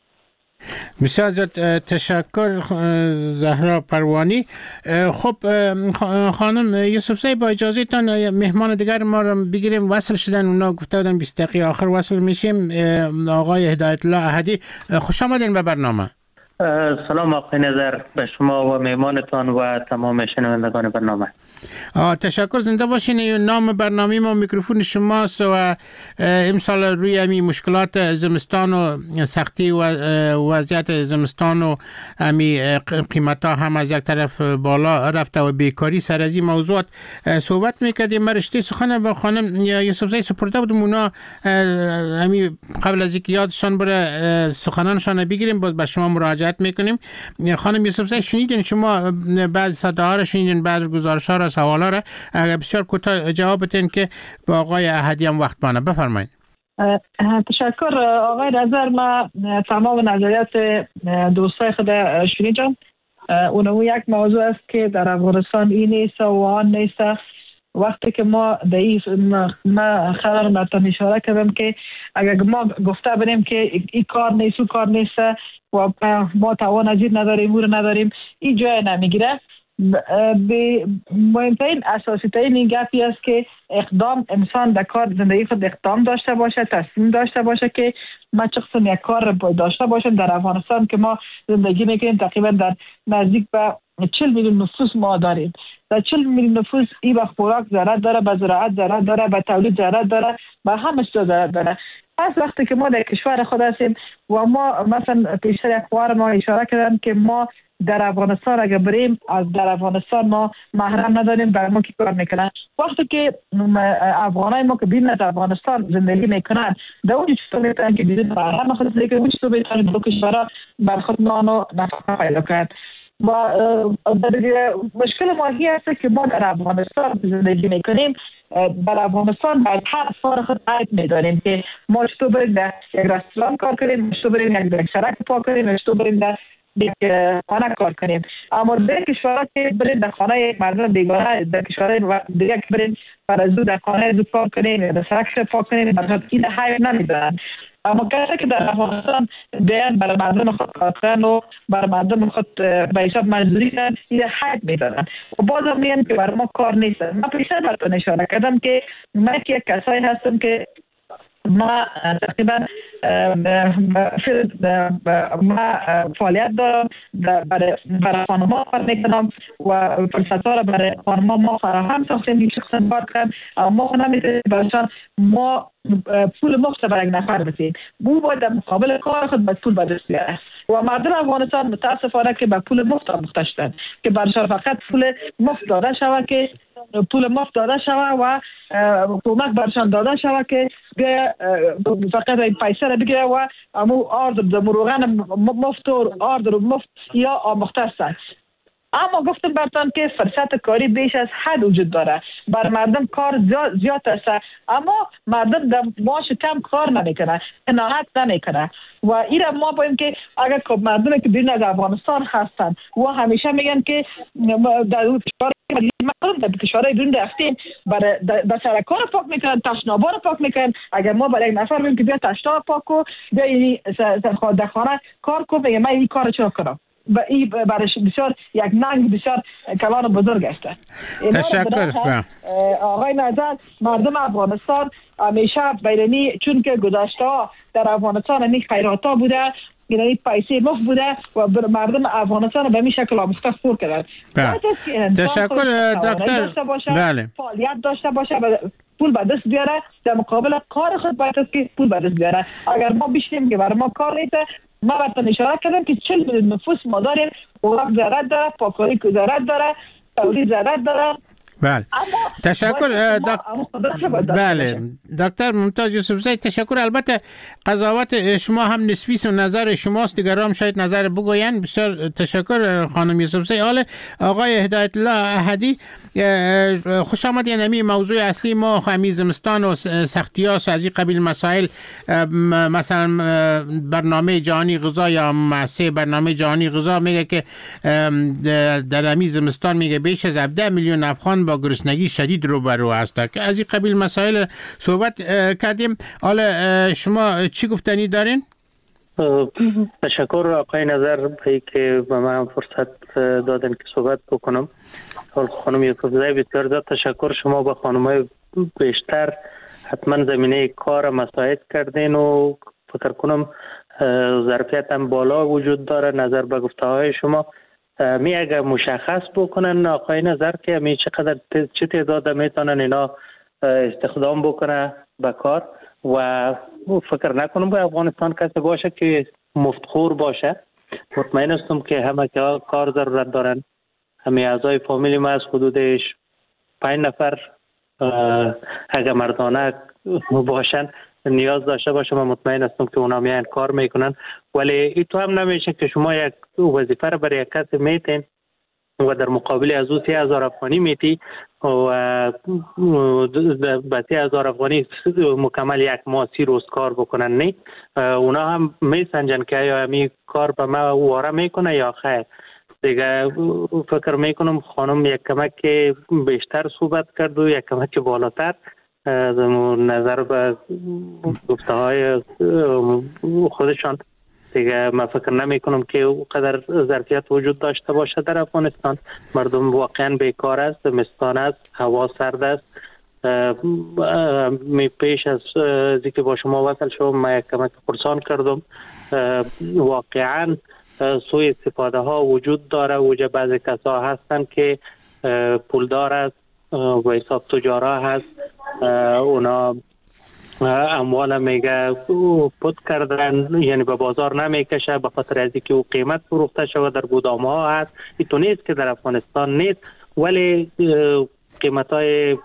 بسیار زیاد تشکر زهرا پروانی. خب خانم یوسفزی با اجازه تان مهمان دیگر ما رو بگیریم. وصل شدن، اونا گفته بودن 20 دقیقه آخر وصل میشیم. آقای هدایت الله احدی، خوش آمدین به برنامه. سلام آقای نظر به شما و مهمانتان و تمام شنوندگان برنامه. تشکر، زنده باشین. نام برنامه ما میکروفون شماست و امسال روی امی مشکلات زمستان و سختی و وضعیت زمستان و امی قیمت ها هم از یک طرف بالا رفته و بیکاری سر از این موضوعات صحبت میکردیم. من رشته سخن با خانم یوسفزی سپرده بودم، اونا امی قبل از اینکه یادشان بره سخنانشان بگیریم باز بر شما مراجعت میکنیم. خانم یوسفزی شنیدین شما بعض صدا ها را شنیدین، بعض گزارش ها را، سوالا را، اگر بسیار کوتاه جواب بدین که با آقای احدی هم وقت بانه. بفرمایید. تشکر آقای نظر. ما تمام نظریات دوستای خود شنیدم. اونو یک موضوع است که در افغانستان این نیست و آن نیست. وقتی که ما ما خبر متن اشاره کردم که اگر ما گفته بودیم که این کار نیست و کار نیست و ما توان از این نداریم و نداریم، این جای نمیگیره. به مهمترین اساسی ترین این گپی است که اقدام انسان در کار زندگی خود اقدام داشته باشه، تصمیم داشته باشه که ما چه قسم یک کار داشته باشیم. در افغانستان که ما زندگی میکنیم تقریبا در نزدیک به 40 میلیون نفوس ما داریم. در 40 میلیون نفوس این به خوراک ضرورت داره، به زراعت ضرورت داره، به تولید ضرورت داره، به همه چیز ضرورت داره. پس وقتی که ما در کشور خود هستیم و ما مثلا پیشتر یک بار ما اشاره کردم که ما در افغانستان اگر بریم از در افغانستان ما محرم نداریم بر ما که کار میکنن. وقتی که افغانای ما که بیرون از افغانستان زندگی میکنن در اونجا چطور میتونن که بیرون محرم خود زندگی کنن، چطور میتونن دو کشورها بر خود نان و نفقه پیدا کرد. و مشکل ما هی است که ما در افغانستان زندگی میکنیم. در افغانستان باید هر سال خود عید میدانیم که ما چطور بریم در یک رستوران کار کنیم، چطور بریم یک سرک پاک کنیم، چطور بریم در یک خانه کار کنیم. اما در کشورها که بریم در خانه یک مردم بیگانه، در کشورهای دیگه که بریم برای زود در خانه زود کار کنیم، در سرک پاک کنیم، برای این حیف نمیدارن. اما کسی که در افغانستان بیان برای مردم خود کار کنن و برای مردم خود به حساب مزدوری کنن، این حیف میدارن و باز هم میگن که برای ما کار نیستن. من پیشتر براتون اشاره کردم که من که یک کسایی هستم که ما تقریبا ما فعالیت دارم برای خانم‌ها کار میکنم و فرصت‌ها را برای خانم‌ها ما فراهم ساختیم که شخصا کار کنم. اما ما نمیتونیم برایشان ما پول مفت برای یک نفر بدیم. او باید در مقابل کار خود باید پول به دست بیاره و مردم افغانستان متاسفانه که به پول مفت آموخته شدن که برایشان فقط پول مفت داده شود که پول مفت داده شود و کمک برایشان داده شود که فقط این پیسه را بگیره و امو آردر روغن مفت و آردر مفت یا آموخته است. اما گفتم براتون که فرصت کاری بیش از حد وجود داره. بر مردم کار زیاد است اما مردم در معاش کم کار نمیکنه، قناعت نمیکنه و این را ما باید که اگر مردم که بیرون از افغانستان هستن و همیشه میگن که در کشورهای بیرون رفتیم برای سرکار پاک میکنن، تشنابا رو پاک میکنن. اگر ما برای یک نفر بگیم که بیا تشناب پاک کو، بیا این در خانه کار کو، بگه من این کار چرا کنم؟ و این برای بسیار یک ننگ بسیار کلان بزرگ است. تشکر. آقای نظر مردم افغانستان همیشه بیرونی چون که گذشته ها در افغانستان این خیرات ها بوده یعنی پیسه مفت بوده و مردم افغانستان به این شکل آموخته خور کردن. تشکر دکتر. بله. فعالیت داشته باشه پول به دست بیاره در مقابل کار خود باید است که پول به دست بیاره. اگر ما بیشتیم که برای ما کار نیسته ما براتون اشاره کردم که 40 میلیون نفوس ما داریم، خوراک ضرورت داره، پاکاری ضرورت داره، تولید ضرورت داره. بله تشکر بله دکتر ممتاز یوسفزی تشکر. البته قضاوت شما هم نسبی و نظر شماست، دیگران هم شاید نظر بگوین. بسیار تشکر خانم یوسفزی. حالا آقای هدایت الله احدی خوش آمدید. نمی موضوع اصلی ما همین زمستان و سختیاس از این قبیل مسائل، مثلا برنامه جهانی غذا یا مؤسسه برنامه جهانی غذا میگه که در همین زمستان میگه بیش از 17 میلیون افغان با گرسنگی شدید روبرو هستند. که از این قبیل مسائل صحبت کردیم. حالا شما چی گفتنی دارین؟ تشکر آقای نظر به که به من فرصت دادن که صحبت بکنم. خانم یوسفزی بسیار زیاد تشکر. شما با خانم‌های بیشتر حتما زمینه کار مساعد کردین و فکر کنم ظرفیت هم بالا وجود داره. نظر به گفته‌های شما می اگر مشخص بکنن آقای نظر که می چقدر چه تعداد میتونن اینا استخدام بکنه به کار و فکر نکنم به افغانستان کسی باشه که مفتخور باشه. مطمئن هستم که همه که کار ضرورت دارن. همه اعضای فامیلی ما از حدود 5 نفر اگر مردانه باشن نیاز داشته باشه. من مطمئن هستم که اونا میان کار میکنن. ولی این تو هم نمیشه که شما یک وظیفه رو برای یک کسی میتین و در مقابل از او 30,000 افغانی میتی و با 30,000 افغانی مکمل یک ماه 30 روز کار بکنن. نه اونا هم میسنجن که یا همی کار به ما واره میکنه یا خیر. دیگه فکر میکنم خانم یک کمک بیشتر صحبت کرد و یک کمک بالاتر نظر به گفته های خودشان. دیگه من فکر نمی کنم که اونقدر ظرفیت وجود داشته باشه در افغانستان. مردم واقعا بیکار است، زمستان است، هوا سرد است. می پیش از اینکه با شما وصل شدم من یک کمک پرسان کردم. واقعا سوء استفاده ها وجود داره. وجه بعضی کسا هستن که پولدار است و حساب تجارا هست، اونا اموال میگه پود کردن، یعنی به بازار نمیکشه به خاطر از اینکه او قیمت فروخته شده در گودام ها هست. این نیست که در افغانستان نیست، ولی قیمت های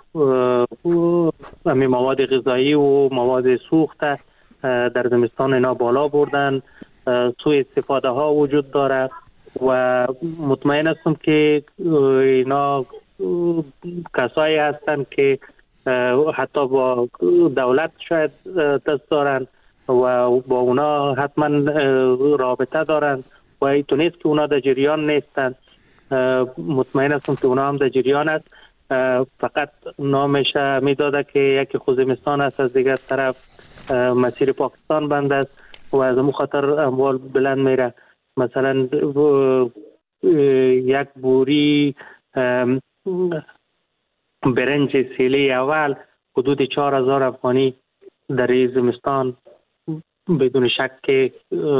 مواد غذایی و مواد سوخته در زمستان اینا بالا بردن. سوء استفاده ها وجود داره و مطمئن هستم که اینا کسایی هستند که حتی با دولت شاید دست دارن و با اونا حتما رابطه دارن و اینطور نیست که اونا در جریان نیستن. مطمئن هستم که اونا هم در جریان است. فقط نامش میداده که یکی خوزمستان است، از دیگر طرف مسیر پاکستان بند است و از اون خاطر اموال بلند میره. مثلا یک بوری برنج سیلی اول حدود 4,000 افغانی در زمستان بدون شک که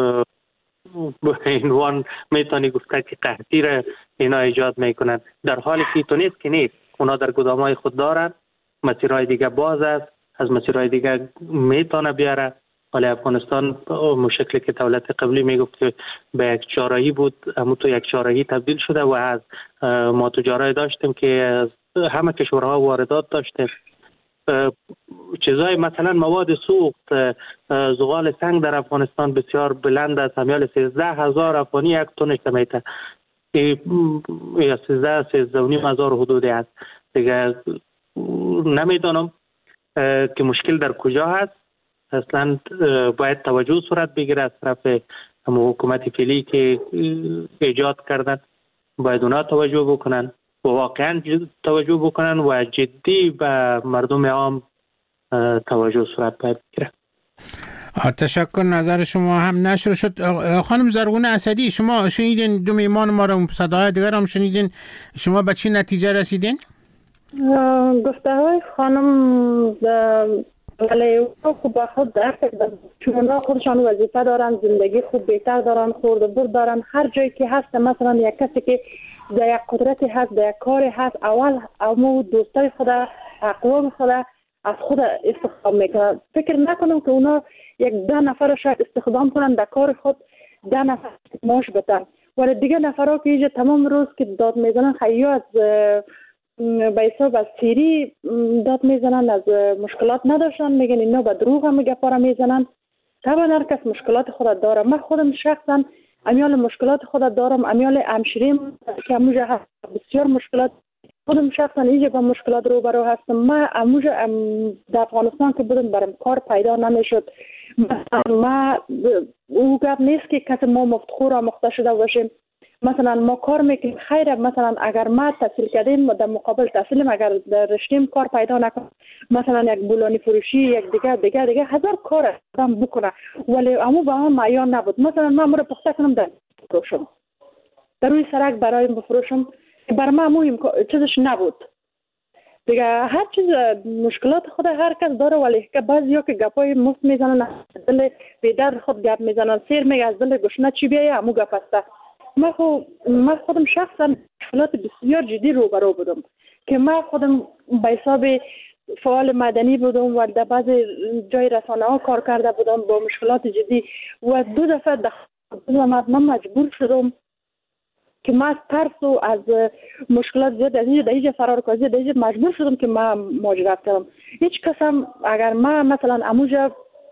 عنوان میتونی گفته که قحطی را اینا ایجاد میکنن، در حالی که تو نیست که نیست. اونا در گدامای خود دارن، مسیرهای دیگه باز است، از مسیرهای دیگه میتونه بیاره. ولی افغانستان مشکلی که دولت قبلی میگفت که به یک چهارراهی بود، اما تو یک چهارراهی تبدیل شده و از ما تجارت داشتیم که همه کشورها واردات داشتیم. چیزای مثلا مواد سوخت، زغال سنگ در افغانستان بسیار بلند است. همیال 13,000 افغانی یک تنش میته، یا 13,500 حدودی است. دیگه نمیدانم که مشکل در کجا هست. اصلا باید توجه صورت بگیره از طرف حکومت فعلی که ایجاد کردن. باید اونا توجه بکنن و واقعا توجه بکنن و جدی به مردم عام توجه صورت باید بگیره. تشکر. نظر شما هم نشر شد. خانم زرغونه اسدی، شما شنیدین دو میهمان ما رو، صداهای دیگر هم شنیدین. شما به چی نتیجه رسیدین؟ گفته های خانم ولی اونا خب به خود چون اونا خودشان وظیفه دارن، زندگی خوب بهتر دارن، خورد و برد دارن. هر جایی که هست مثلا یک کسی که در یک قدرتی هست، در یک کاری هست، اول امو دوستای خود، اقوام خود از خود استخدام میکنن. فکر نکنم که اونا یک 10 نفر شاید استخدام کنن در کار خود 10 نفر معاش بدن، ولی دیگه نفرها که اینجا تمام روز که داد میزنن خیلی از به حساب از سیری داد میزنن، از مشکلات نداشتن، میگن اینا به دروغ هم گپا میزنن. طبعا هر کس مشکلات خود داره. من خودم شخصا امیال مشکلات خود دارم، امیال همشیریم که اموجه هست بسیار مشکلات. خودم شخصا اینجا با مشکلات روبرو هستم. من اموجه در افغانستان که بودم برام کار پیدا نمیشد. ما او گپ نیست که کسی ما مفتخور آموخته شده باشیم. مثلا ما کار میکنیم خیره، مثلا اگر ما تحصیل کردیم در مقابل تحصیلیم، اگر رشتیم کار پیدا نکنیم، مثلا یک بولانی فروشی، یک دیگه هزار کار آدم بکنه، ولی امو با هم معیار نبود. مثلا من مرا پخته کنم در بفروشم، در روی سرک برایم بفروشم، بر ما مهم چیزش نبود دیگه. هر چیز مشکلات خود هر کس داره، ولی که بعضیا که گپای مفت میزنن، دل بیدر خود گپ میزنن، سیر میگه از دل گشنه چی بیایه امو گپ است. من خودم شخصا مشکلات بسیار جدی روبرو بودم که من خودم به حساب فعال مدنی بودم و در بعضی جای رسانه ها کار کرده بودم با مشکلات جدی و 2 دفعه من مجبور شدم که من از ترس و از مشکلات زیاد از اینجا فرار کنم، از اینجا مجبور شدم که من مهاجرت کردم. هیچ کس هم اگر من مثلا اموجه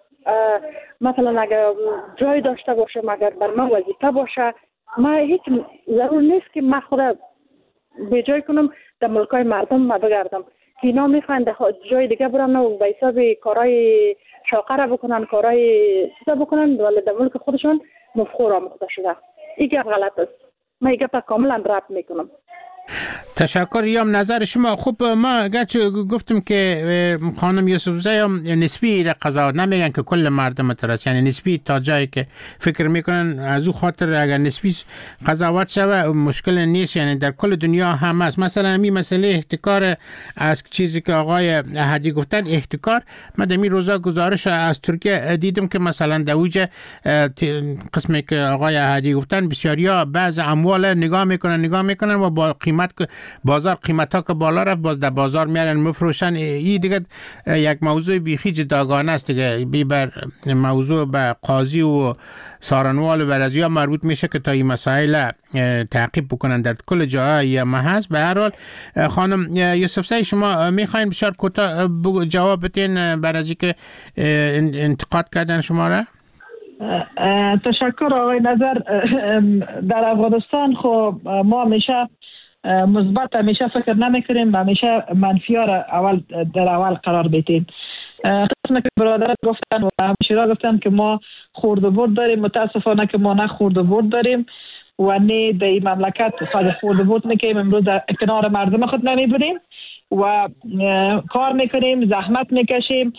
مثلا اگر جای داشته باشم، اگر بر من وظیفه باشه، ما هیچ ضرور نیست که من خود به جای کنم در ملکای مردم ما بگردم که اینا میخوان جای دیگه برن و به حساب کارهای شاقه را بکنن، کارهای چیزا بکنن، ولی در ملک خودشون مفخور آموخته شده. این گپ غلط است. من این گپ کاملا رد میکنم. تشکر. یام نظر شما. خوب، ما گرچه گفتم که خانم یوسفزی هم نسبی را قضاوت نمیگن که کل مردم ترس، یعنی نسبی تا جایی که فکر میکنن از او خاطر اگر نسبی قضاوت شوه مشکل نیست، یعنی در کل دنیا هم است. مثلا همین مسئله احتکار از چیزی که آقای احدی گفتن، احتکار، من در این روزا گزارش از ترکیه دیدم که مثلا در اوج قسمی که آقای احدی گفتن بسیاریا بعض اموال نگاه میکنن و با قیمت بازار قیمتا که بالا رفت باز در بازار میارن مفروشن. این دیگه یک موضوع بیخی جداگانه است دیگه، بر موضوع به قاضی و سارنوال و برازیا مربوط میشه که تا این مسائل تعقیب بکنن در کل جاهای ما هست. به هر حال خانم یوسفزی شما میخواین بسیار کوتاه جواب بدین برای اینکه انتقاد کردن شما را؟ تشکر آقای نظر. در افغانستان خب ما همیشه مثبت همیشه فکر نمیکنیم، همیشه منفی ها را در اول قرار بدیم. قسم که برادر گفتن و همشیرا گفتن که ما خورد و برد داریم، متاسفانه که ما نه خورد و برد داریم و نه در این مملکت خورد و برد میکنیم. امروز در کنار مردم خود نمیبودیم و کار میکنیم، زحمت میکشیم،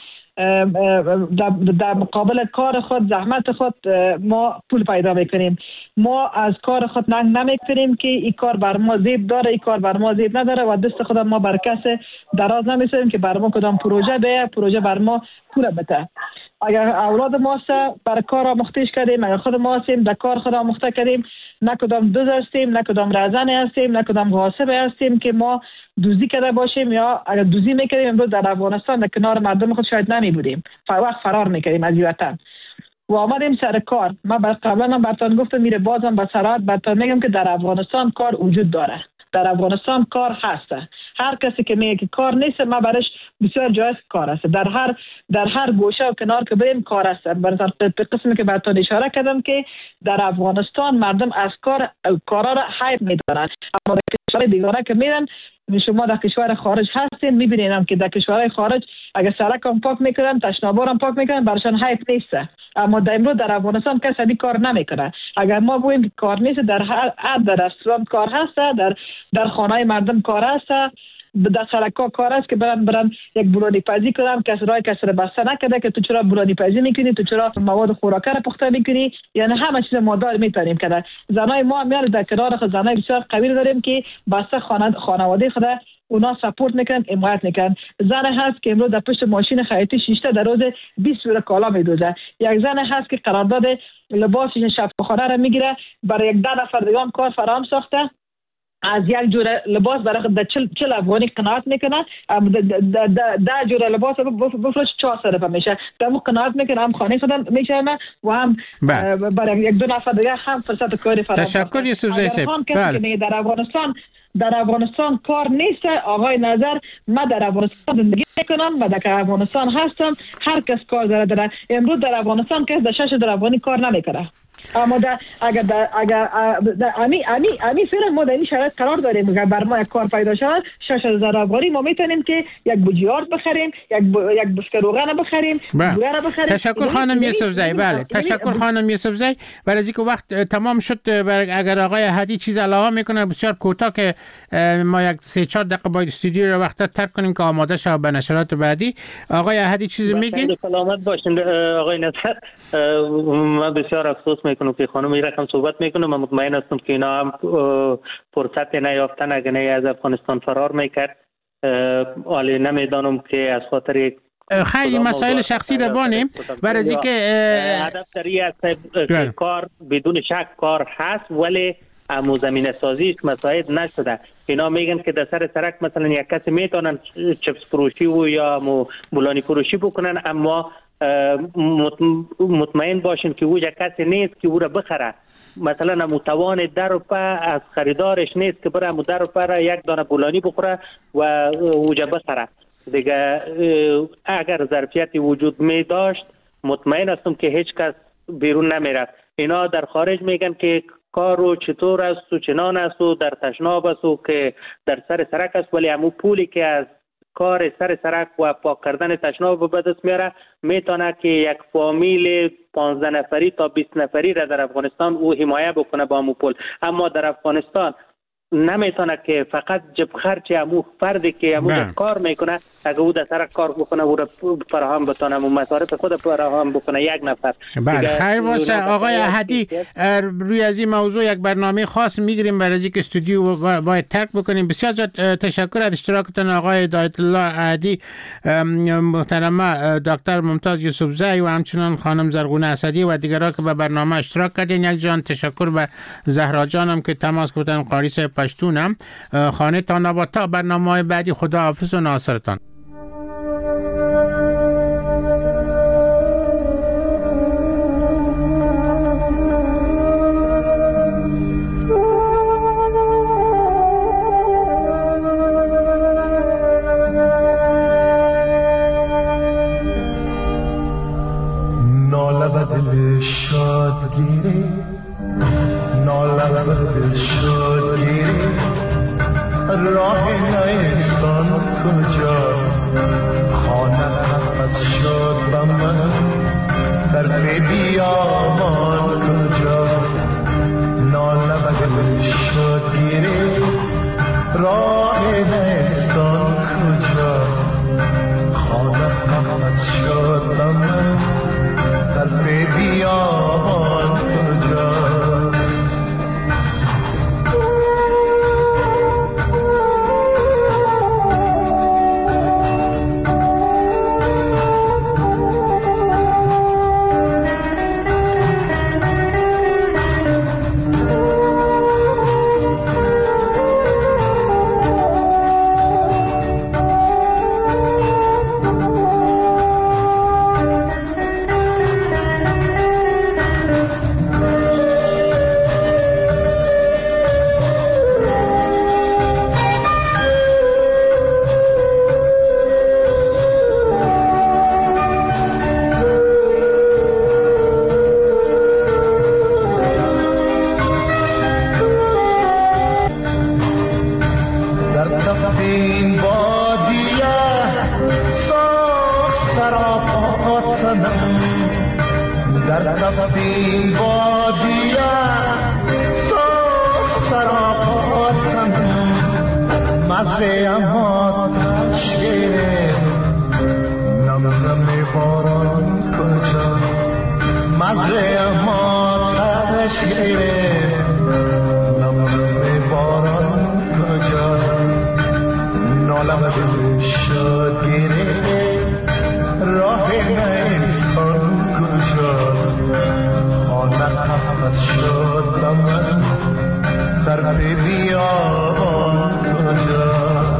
در مقابل کار خود، زحمت خود ما پول پیدا میکنیم. ما از کار خود ننگ نمیکنیم که این کار بر ما زیب داره، این کار بر ما زیب نداره و دست خود ما بر کس دراز نمیسازیم که بر ما کدام پروژه بر ما پول بده. اگر اولاد ما بر کار آموختهش کردیم، اگر خود ما هستیم در کار خود آموخته کردیم، نه کدام دزد هستیم، نه کدام رهزن هستیم، نه کدام غاصب هستیم که ما دوزی کرده باشیم، یا اگر دوزی میکردیم امروز در افغانستان در کنار مردم خود شاید نمی بودیم، وقت فرار میکردیم از وطن و آمدیم سر کار. من قبلا براتون گفتم، میره بازم به سرعت براتون میگم که در افغانستان کار وجود داره، در افغانستان کار هست. هر کسی که میگه که کار نیست، ما برش بسیار جایز کار است. در هر گوشه و کنار که بریم کار است. به قسمی که براتون اشاره کردم که در افغانستان مردم از کارا را حیف میدارن، اما در کشور دیگره که میرن، شما در کشور خارج هستین میبینین که در کشورهای خارج اگر سرک هم پاک میکنن، تشنابار هم پاک میکنن، براشون حیف نیست. اما در امروز در افغانستان کسی کار نمیکنه. اگر ما بگوییم که کار نیست، در در رستوران کار هست، در خانه مردم کار هست، در سرکا کار است که برن یک بولانی پزی کنن، کسی را بسته نکرده که تو چرا بولانی پزی میکنی، تو چرا مواد خوراکه را پخته میکنی، یعنی همه چیز مادار میتونیم کنه. زنای ما میاد در کنار خود زنای بسیار قوی داریم که بسته خانواده خود اونا سپورت میکنن، حمایت میکنن. زن هست که امروز در پشت ماشین خیاطی شیشته در روز 20 جور کالا میدوزه. یک زن هست که قرارداد لباس شفاخانه را میگیره، برای یک 10 نفر دیگه کار فراهم ساخته، از یک جور لباس برای 40 افغانی قناعت میکنه، 10 جور لباس بفروش 400 روپیه میشه. در مو قناعت میکنه، هم خانه خودم میشه و هم برای یک 2 نفر دیگه هم فرصت کاری فراهم. تشکر یوسف زی صاحب. بله. در افغانستان کار نیست. آقای نظر، من در افغانستان زندگی میکنم، من در افغانستان هستم، هر کس کار داره. امروز در افغانستان کس در 6000 افغانی کار نمیکنه. اما اگر امی فعلا ما در این شرایط قرار داریم که بر ما یک کار پیدا شود 6000 افغانی ما میتونیم که یک بوجیارد بخریم، یک بشکه روغن بخریم، گویا بخریم. تشکر خانم یوسف زی. بله تشکر خانم یوسف زی. برای اینکه وقت تمام شد، اگر آقای احدی چیز علاوه میکنه بسیار کوتاه که ما یک 3-4 دقیقه باید استودیو رو وقت ترک کنیم که آماده شود به نشرات بعدی. آقای احدی چیزی میگین؟ سلامت باشین آقای نصر. من بسیار افسوس میکنم که خانم این رقم صحبت میکنه. من مطمئن هستم که اینا هم فرصت نیافتن اگر از افغانستان فرار میکرد. حالی نمیدانم که از خاطر خیلی مسائل شخصی دبانیم برای اینکه هدف داری است کار بدون شک کار هست، ولی امو زمینه سازیش مساعد نشده. اینا میگن که در سر سرک مثلا یک کسی میتونن چپس فروشی و یا بولانی فروشی بکنن، اما مطمئن باشین که او کسی نیست که او را بخره. مثلا متوان 10 روپه از خریدارش نیست که بره 10 روپه را یک دانه بولانی بخوره و اوجا بخره دیگه. اگر ظرفیتی وجود می داشت مطمئن هستم که هیچ کس بیرون نمیرفت. اینا در خارج میگن که کارو چطور است و چنان است و در تشناب است و که در سر سرک است، ولی همون پولی که از کار سر سرک و پاک کردن تشناب به دست میاره میتونه که یک فامیل 15 نفری تا 20 نفری را در افغانستان او حمایت بکنه با همون پول. اما در افغانستان نمیتونه که فقط جب خرچ امو فردی که امو کار میکنه اگه او در سرک کار بکنه او را فراهم بتونه و مصارف خود فراهم بکنه یک نفر. بله خیر باشه آقای احدی. روی از این موضوع یک برنامه خاص میگیریم برای اینکه استودیو باید ترک بکنیم. بسیار تشکر از اشتراکتون آقای دایت الله احدی، محترمه دکتر ممتاز یوسف زی و همچنان خانم زرغونه اسدی و دیگران که به برنامه اشتراک کردین. یک جان تشکر به زهرا جانم که تماس گرفتن، قاری پشتونم. خانه تان آباد تا برنامه‌های بعدی. خدا حافظ و ناصرتان. ناله به دل شاد گیری، ناله به دل شاد گیری، راه نیستان کجاست، خانه از شاد به من در بیابان کجاست. ناله به دل شاد گیری، راه نیستان کجاست، خانه از شاد به من در بیابان کجاست. بیابان کجا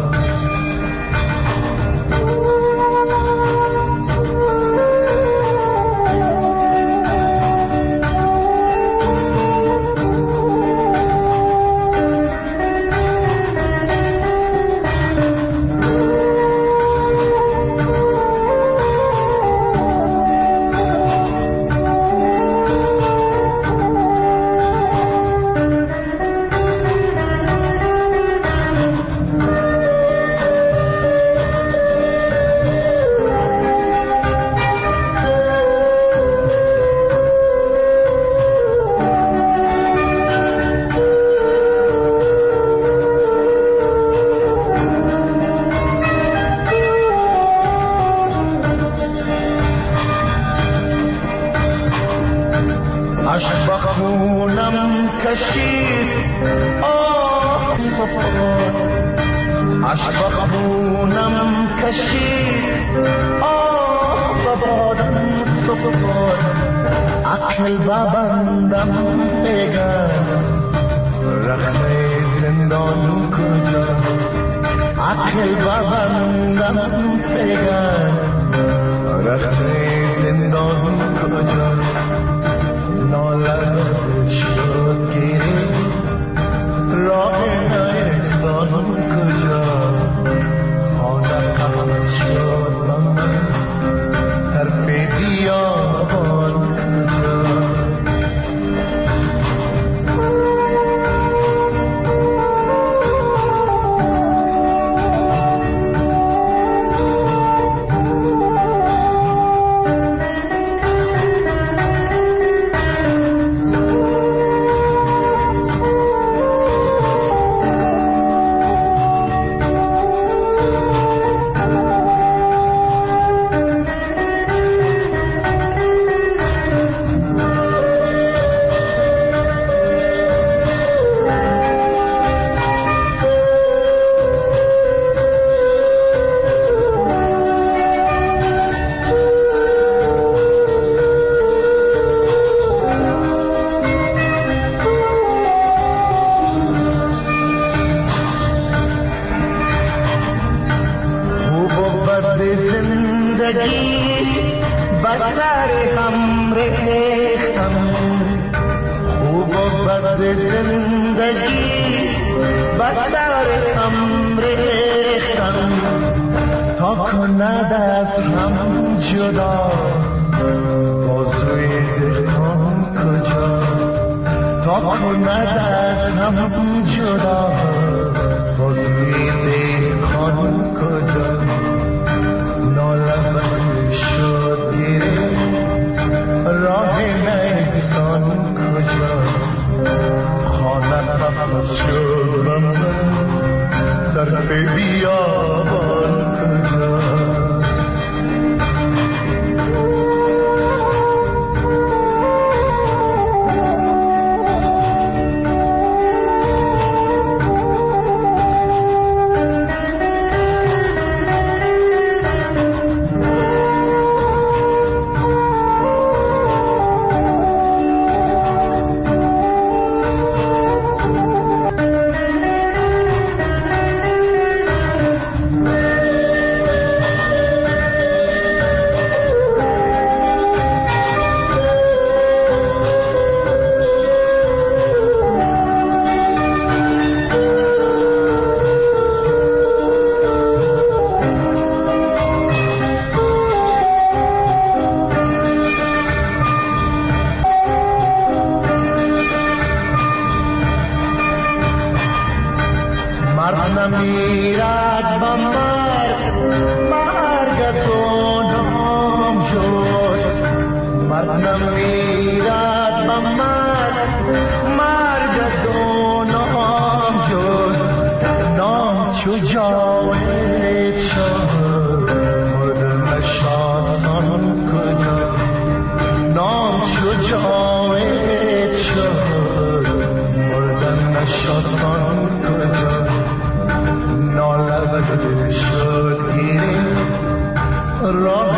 راه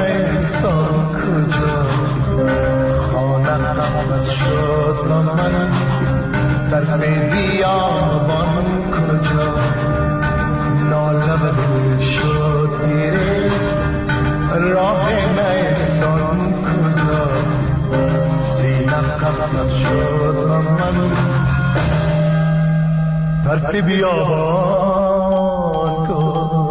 نیستان کجا خانه نفس شد من در بیان حرف بیابان کن